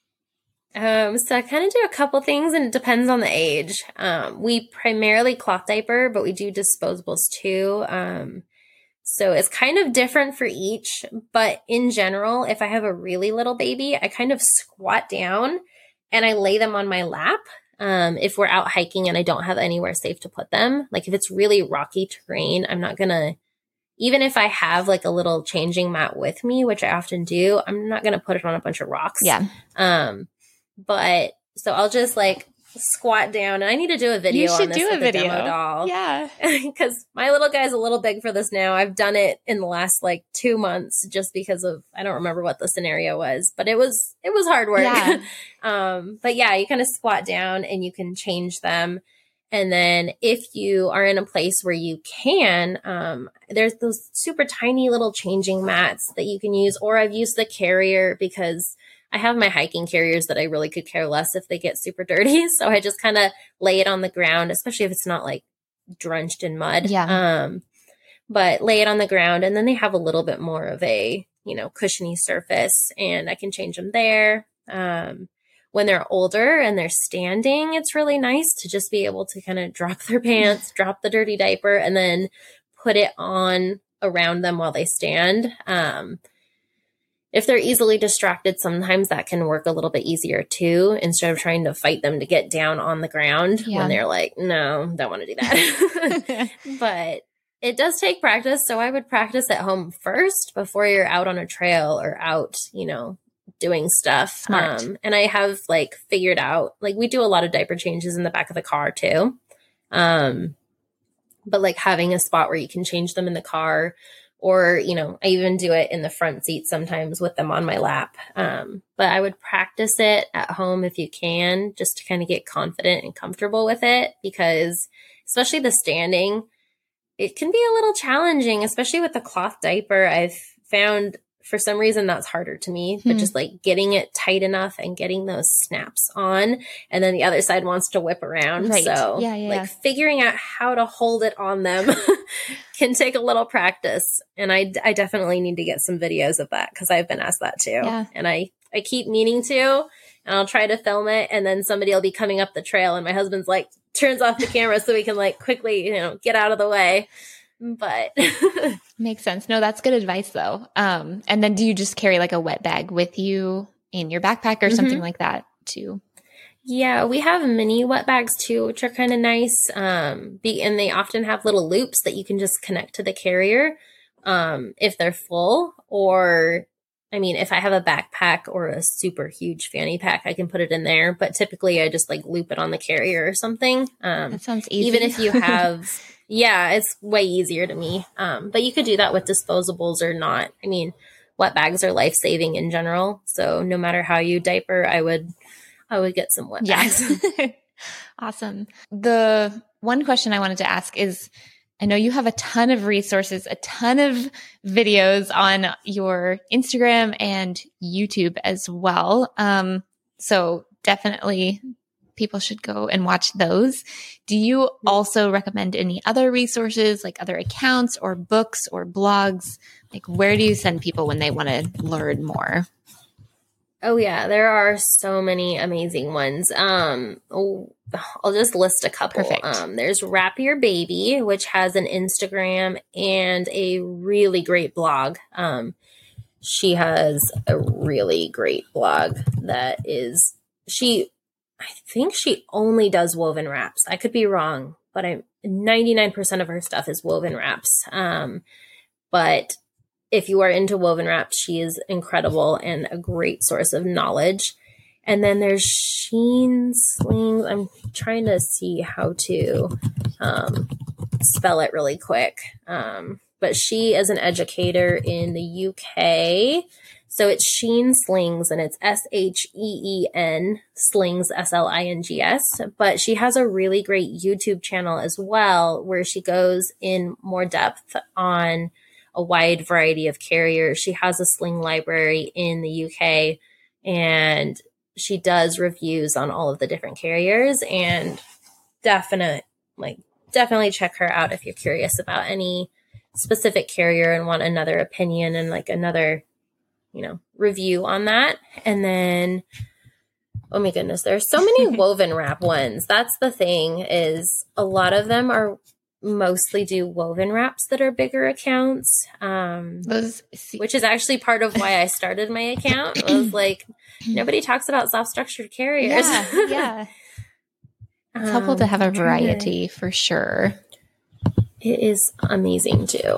Um, so I kind of do a couple things and it depends on the age. Um, we primarily cloth diaper, but we do disposables too. Um, so it's kind of different for each, but in general, if I have a really little baby, I kind of squat down and I lay them on my lap. Um, if we're out hiking and I don't have anywhere safe to put them, like if it's really rocky terrain, I'm not gonna, even if I have like a little changing mat with me, which I often do, I'm not gonna put it on a bunch of rocks. Yeah. Um, but so I'll just like squat down, and I need to do a video you should on this do a with video. the demo doll. Yeah. Because my little guy's a little big for this now. I've done it in the last like two months just because of, I don't remember what the scenario was, but it was, it was hard work. Yeah. um, but yeah, you kind of squat down and you can change them. And then if you are in a place where you can, um, there's those super tiny little changing mats that you can use, or I've used the carrier because I have my hiking carriers that I really could care less if they get super dirty. So I just kind of lay it on the ground, especially if it's not like drenched in mud. Yeah. Um, but lay it on the ground, and then they have a little bit more of a, you know, cushiony surface, and I can change them there. Um, when they're older and they're standing, it's really nice to just be able to kind of drop their pants, drop the dirty diaper, and then put it on around them while they stand. Um, If they're easily distracted, sometimes that can work a little bit easier too, instead of trying to fight them to get down on the ground Yeah. when they're like, no, don't want to do that. But it does take practice. So I would practice at home first before you're out on a trail or out, you know, doing stuff. Smart. Um, and I have like figured out, like we do a lot of diaper changes in the back of the car too. Um, but like having a spot where you can change them in the car. Or, you know, I even do it in the front seat sometimes with them on my lap. Um, but I would practice it at home if you can, just to kind of get confident and comfortable with it, because especially the standing, it can be a little challenging, especially with the cloth diaper. I've found for some reason that's harder to me, but Hmm. just like getting it tight enough and getting those snaps on, and then the other side wants to whip around. Right. So Yeah, yeah, like yeah. figuring out how to hold it on them can take a little practice. And I, I definitely need to get some videos of that because I've been asked that too. Yeah. And I, I keep meaning to, and I'll try to film it. And then somebody will be coming up the trail and my husband's like turns off the camera so we can like quickly, you know, get out of the way. But Makes sense. No, that's good advice though. Um, and then do you just carry like a wet bag with you in your backpack or something like that too? yeah, we have mini wet bags too, which are kind of nice. Um, be, and they often have little loops that you can just connect to the carrier um, if they're full. Or, I mean, if I have a backpack or a super huge fanny pack, I can put it in there. But typically I just like loop it on the carrier or something. Um, That sounds easy. even if you have, yeah, it's way easier to me. Um, but you could do that with disposables or not. I mean, wet bags are life-saving in general. So no matter how you diaper, I would, I would get some wet bags. Yes. Awesome. The one question I wanted to ask is, I know you have a ton of resources, a ton of videos on your Instagram and YouTube as well. Um, so definitely people should go and watch those. Do you also recommend any other resources, like other accounts or books or blogs? Like, where do you send people when they want to learn more? Oh yeah, there are so many amazing ones. Um, oh, I'll just list a couple. Perfect. Um, there's Wrap Your Baby, which has an Instagram and a really great blog. Um, she has a really great blog that is, she, I think she only does woven wraps. I could be wrong, but I'm ninety-nine percent of her stuff is woven wraps. Um, but if you are into woven wraps, she is incredible and a great source of knowledge. And then there's Sheen Slings. I'm trying to see how to um, spell it really quick. Um, but she is an educator in the U K. So it's Sheen Slings, and it's S H E E N Slings, S L I N G S. But she has a really great YouTube channel as well, where she goes in more depth on a wide variety of carriers. She has a sling library in the U K, and she does reviews on all of the different carriers, and definite, like, definitely check her out if you're curious about any specific carrier and want another opinion and like another, you know, review on that. And then, oh my goodness, there's so many woven wrap ones. That's the thing, is a lot of them are mostly do woven wraps that are bigger accounts, um, Those, which is actually part of why I started my account. It was like, nobody talks about soft structured carriers. Yeah, yeah. It's helpful um, to have a variety to, for sure. It is amazing too.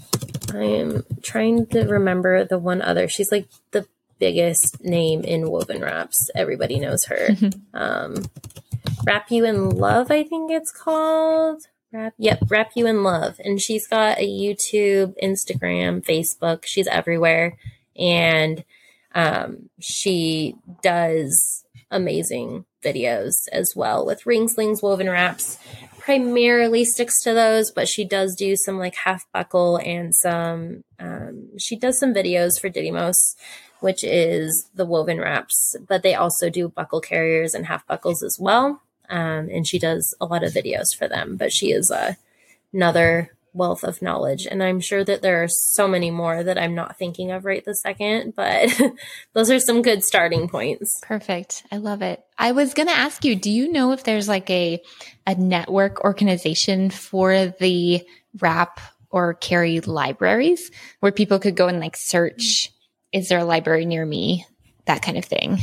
I am trying to remember the one other. She's like the biggest name in woven wraps. Everybody knows her. um, Wrap You in Love, I think it's called. Wrap, yep, Wrap You in Love. And she's got a YouTube, Instagram, Facebook. She's everywhere. And um, she does amazing videos as well with ring slings, woven wraps. Primarily sticks to those, but she does do some like half buckle and some, um, she does some videos for Didymos, which is the woven wraps, but they also do buckle carriers and half buckles as well. Um, and she does a lot of videos for them, but she is uh, another wealth of knowledge. And I'm sure that there are so many more that I'm not thinking of right this second, but those are some good starting points. Perfect. I love it. I was going to ask you, do you know if there's like a, a network organization for the wrap or carry libraries where people could go and like search, is there a library near me? That kind of thing.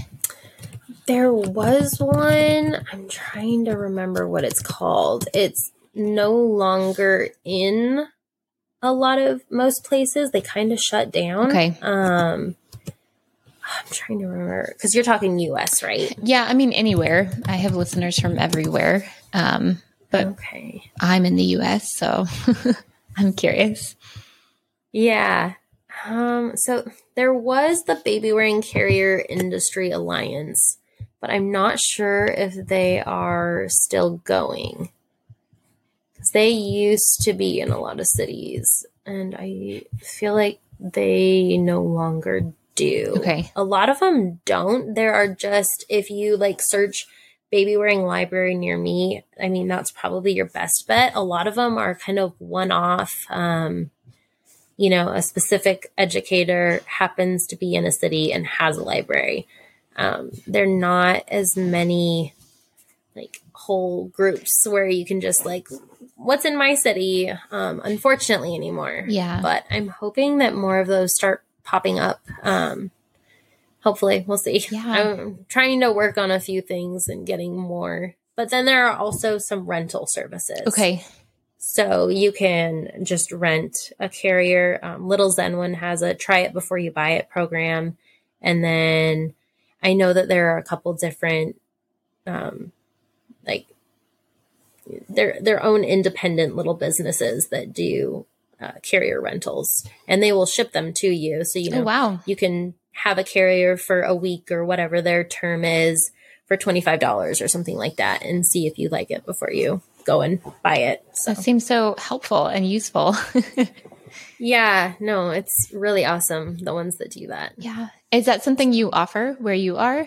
There was one. I'm trying to remember what it's called. It's no longer in a lot of most places. They kind of shut down. Okay. Um, I'm trying to remember, because you're talking U S, right? Yeah, I mean anywhere. I have listeners from everywhere. Um, but okay. I'm in the U S, so I'm curious. Yeah. Um, so there was the Baby Wearing Carrier Industry Alliance, but I'm not sure if they are still going. Because they used to be in a lot of cities, and I feel like they no longer do. Okay. A lot of them don't. There are just, if you like search Baby Wearing Library near me, I mean, that's probably your best bet. A lot of them are kind of one-off. Um, you know, a specific educator happens to be in a city and has a library. Um, they're not as many like whole groups where you can just like, what's in my city? Um, unfortunately anymore. Yeah. But I'm hoping that more of those start popping up. Um, hopefully we'll see. Yeah. I'm trying to work on a few things and getting more, but then there are also some rental services. Okay. So you can just rent a carrier. Um, Little Zen One has a try it before you buy it program. And then I know that there are a couple different, um, like their, their own independent little businesses that do uh, carrier rentals, and they will ship them to you. So, you know, oh, wow. you can have a carrier for a week or whatever their term is for twenty-five dollars or something like that, and see if you like it before you go and buy it. So. That seems so helpful and useful. Yeah, no, it's really awesome, the ones that do that. Yeah. Is that something you offer where you are?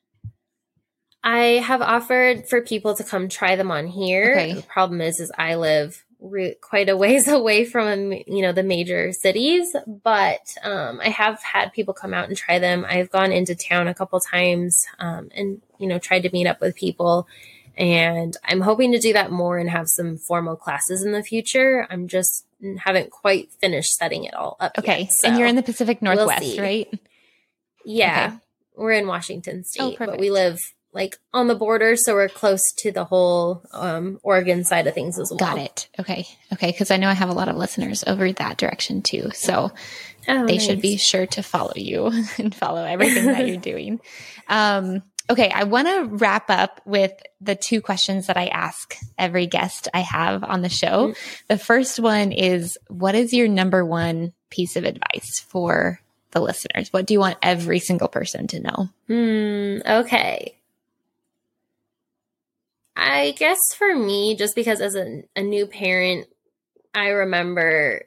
I have offered for people to come try them on here. Okay. The problem is, is I live re- quite a ways away from, you know, the major cities, but um, I have had people come out and try them. I've gone into town a couple times um, and, you know, tried to meet up with people. And I'm hoping to do that more and have some formal classes in the future. I'm just haven't quite finished setting it all up Okay. yet, so and you're in the Pacific Northwest, we'll right? Yeah. Okay. We're in Washington State, oh, but we live like on the border, so we're close to the whole um, Oregon side of things as well. Got it. Okay. Okay. Because I know I have a lot of listeners over that direction too. So oh, they nice. should be sure to follow you and follow everything that you're doing. Um, Okay, I want to wrap up with the two questions that I ask every guest I have on the show. Mm-hmm. The first one is, what is your number one piece of advice for the listeners? What do you want every single person to know? Hmm, okay. I guess for me, just because as a, a new parent, I remember,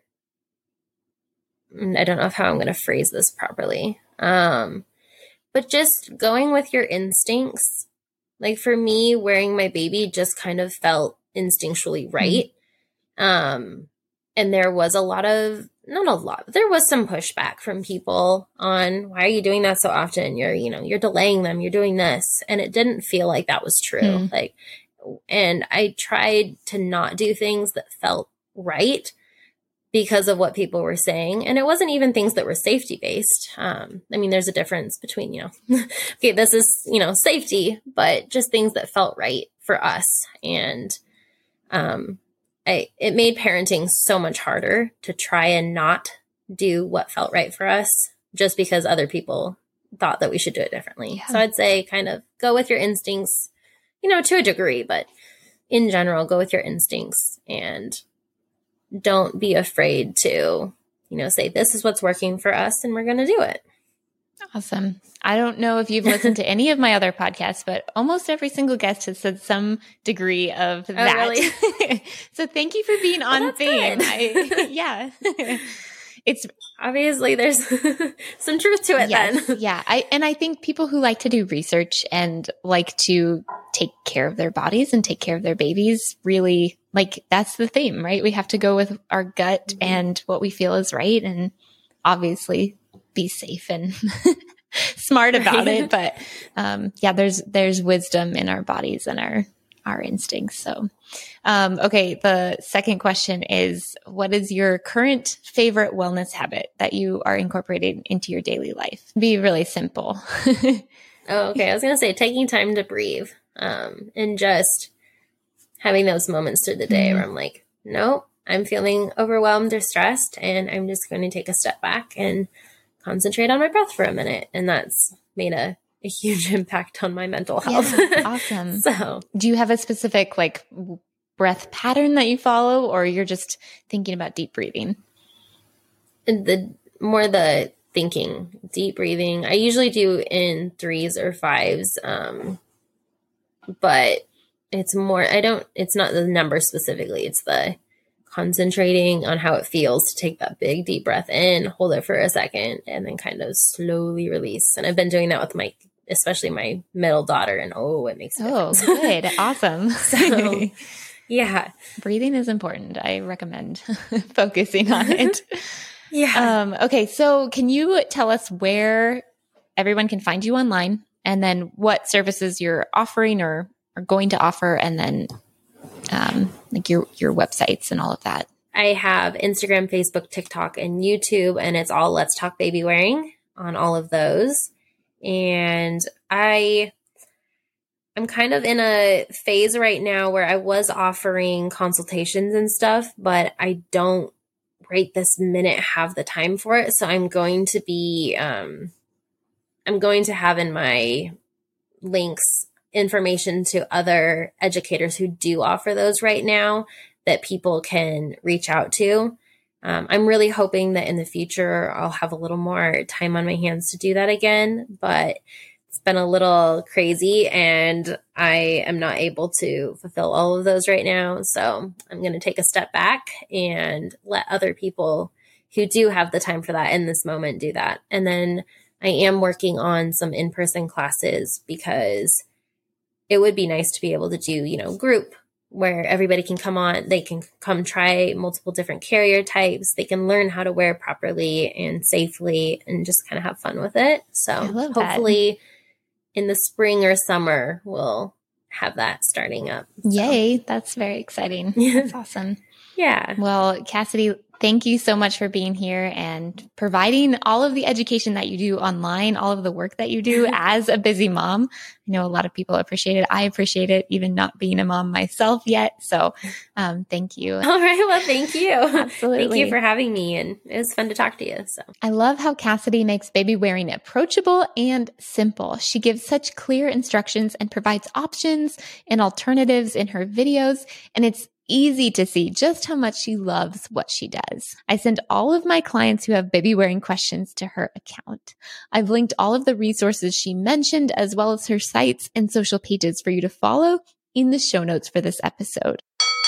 I don't know how I'm going to phrase this properly, um, but just going with your instincts. Like for me, wearing my baby just kind of felt instinctually right. Mm-hmm. Um, and there was a lot of, not a lot, but there was some pushback from people on, why are you doing that so often? You're, you know, you're delaying them, you're doing this. And it didn't feel like that was true. Mm-hmm. Like, and I tried to not do things that felt right because of what people were saying. And it wasn't even things that were safety based. Um, I mean, there's a difference between, you know, okay, this is, you know, safety, but just things that felt right for us. And, um, I, it made parenting so much harder to try and not do what felt right for us just because other people thought that we should do it differently. Yeah. So I'd say kind of go with your instincts, you know, to a degree, but in general, go with your instincts and don't be afraid to, you know, say, this is what's working for us and we're going to do it. Awesome. I don't know if you've listened to any of my other podcasts, but almost every single guest has said some degree of oh, that. Really? So thank you for being on well, theme. I, yeah. It's obviously there's some truth to it yes, then. Yeah. I, and I think people who like to do research and like to take care of their bodies and take care of their babies really like that's the theme, right? We have to go with our gut mm-hmm. and what we feel is right. And obviously be safe and smart about it. But, um, yeah, there's, there's wisdom in our bodies and our, our instincts. So, um, okay. The second question is, what is your current favorite wellness habit that you are incorporating into your daily life? Be really simple. Oh, okay. I was going to say taking time to breathe, um, and just having those moments through the day mm-hmm. where I'm like, nope, I'm feeling overwhelmed or stressed and I'm just going to take a step back and concentrate on my breath for a minute. And that's made a, a huge impact on my mental health. Yeah, awesome. So do you have a specific like breath pattern that you follow, or you're just thinking about deep breathing? The more the thinking, deep breathing, I usually do in threes or fives. Um, but it's more, I don't, it's not the number specifically. It's the concentrating on how it feels to take that big deep breath in, hold it for a second, and then kind of slowly release. And I've been doing that with my, especially my middle daughter, and oh, it makes a oh, difference. Good. Awesome. So, yeah. Breathing is important. I recommend focusing on it. Yeah. Um, okay. So can you tell us where everyone can find you online, and then what services you're offering or are going to offer, and then um, like your, your websites and all of that? I have Instagram, Facebook, TikTok, and YouTube, and it's all Let's Talk Baby Wearing on all of those. And I, I'm kind of in a phase right now where I was offering consultations and stuff, but I don't right this minute have the time for it. So I'm going to be, um, I'm going to have in my links information to other educators who do offer those right now that people can reach out to. Um, I'm really hoping that in the future I'll have a little more time on my hands to do that again, but it's been a little crazy and I am not able to fulfill all of those right now. So I'm going to take a step back and let other people who do have the time for that in this moment do that. And then I am working on some in-person classes because it would be nice to be able to do, you know, group where everybody can come on, they can come try multiple different carrier types. They can learn how to wear properly and safely and just kind of have fun with it. So hopefully that. In the spring or summer, we'll have that starting up. So. Yay. That's very exciting. That's awesome. Yeah. Well, Cassidy, thank you so much for being here and providing all of the education that you do online, all of the work that you do as a busy mom. I know a lot of people appreciate it. I appreciate it, even not being a mom myself yet. So um, thank you. All right. Well, thank you. Absolutely. Thank you for having me. And it was fun to talk to you. So I love how Cassidy makes baby wearing approachable and simple. She gives such clear instructions and provides options and alternatives in her videos. And it's easy to see just how much she loves what she does. I send all of my clients who have baby wearing questions to her account. I've linked all of the resources she mentioned, as well as her sites and social pages for you to follow in the show notes for this episode.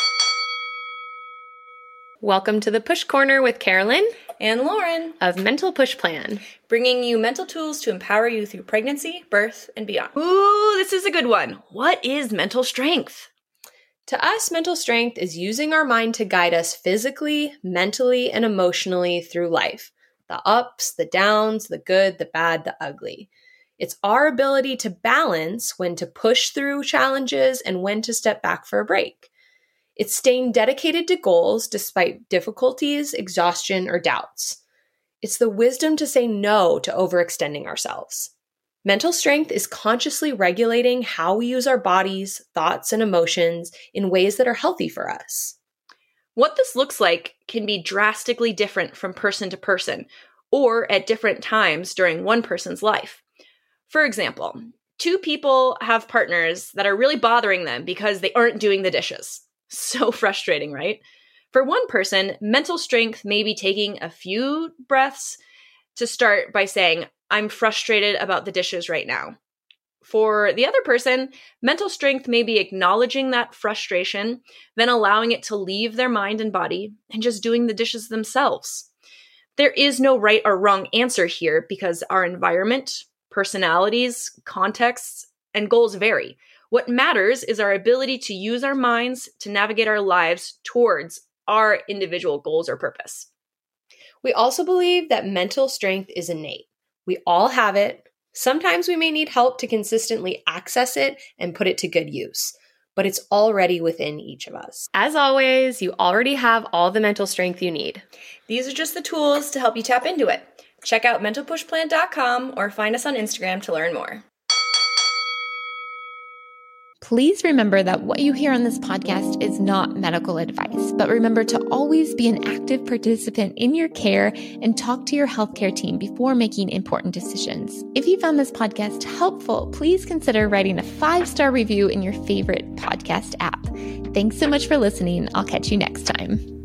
Welcome to the Push Corner with Carolyn and Lauren of Mental Push Plan, bringing you mental tools to empower you through pregnancy, birth, and beyond. Ooh, this is a good one. What is mental strength? To us, mental strength is using our mind to guide us physically, mentally, and emotionally through life. The ups, the downs, the good, the bad, the ugly. It's our ability to balance when to push through challenges and when to step back for a break. It's staying dedicated to goals despite difficulties, exhaustion, or doubts. It's the wisdom to say no to overextending ourselves. Mental strength is consciously regulating how we use our bodies, thoughts, and emotions in ways that are healthy for us. What this looks like can be drastically different from person to person or at different times during one person's life. For example, two people have partners that are really bothering them because they aren't doing the dishes. So frustrating, right? For one person, mental strength may be taking a few breaths to start by saying, I'm frustrated about the dishes right now. For the other person, mental strength may be acknowledging that frustration, then allowing it to leave their mind and body and just doing the dishes themselves. There is no right or wrong answer here because our environment, personalities, contexts, and goals vary. What matters is our ability to use our minds to navigate our lives towards our individual goals or purpose. We also believe that mental strength is innate. We all have it. Sometimes we may need help to consistently access it and put it to good use, but it's already within each of us. As always, you already have all the mental strength you need. These are just the tools to help you tap into it. Check out mental push plan dot com or find us on Instagram to learn more. Please remember that what you hear on this podcast is not medical advice, but remember to always be an active participant in your care and talk to your healthcare team before making important decisions. If you found this podcast helpful, please consider writing a five-star review in your favorite podcast app. Thanks so much for listening. I'll catch you next time.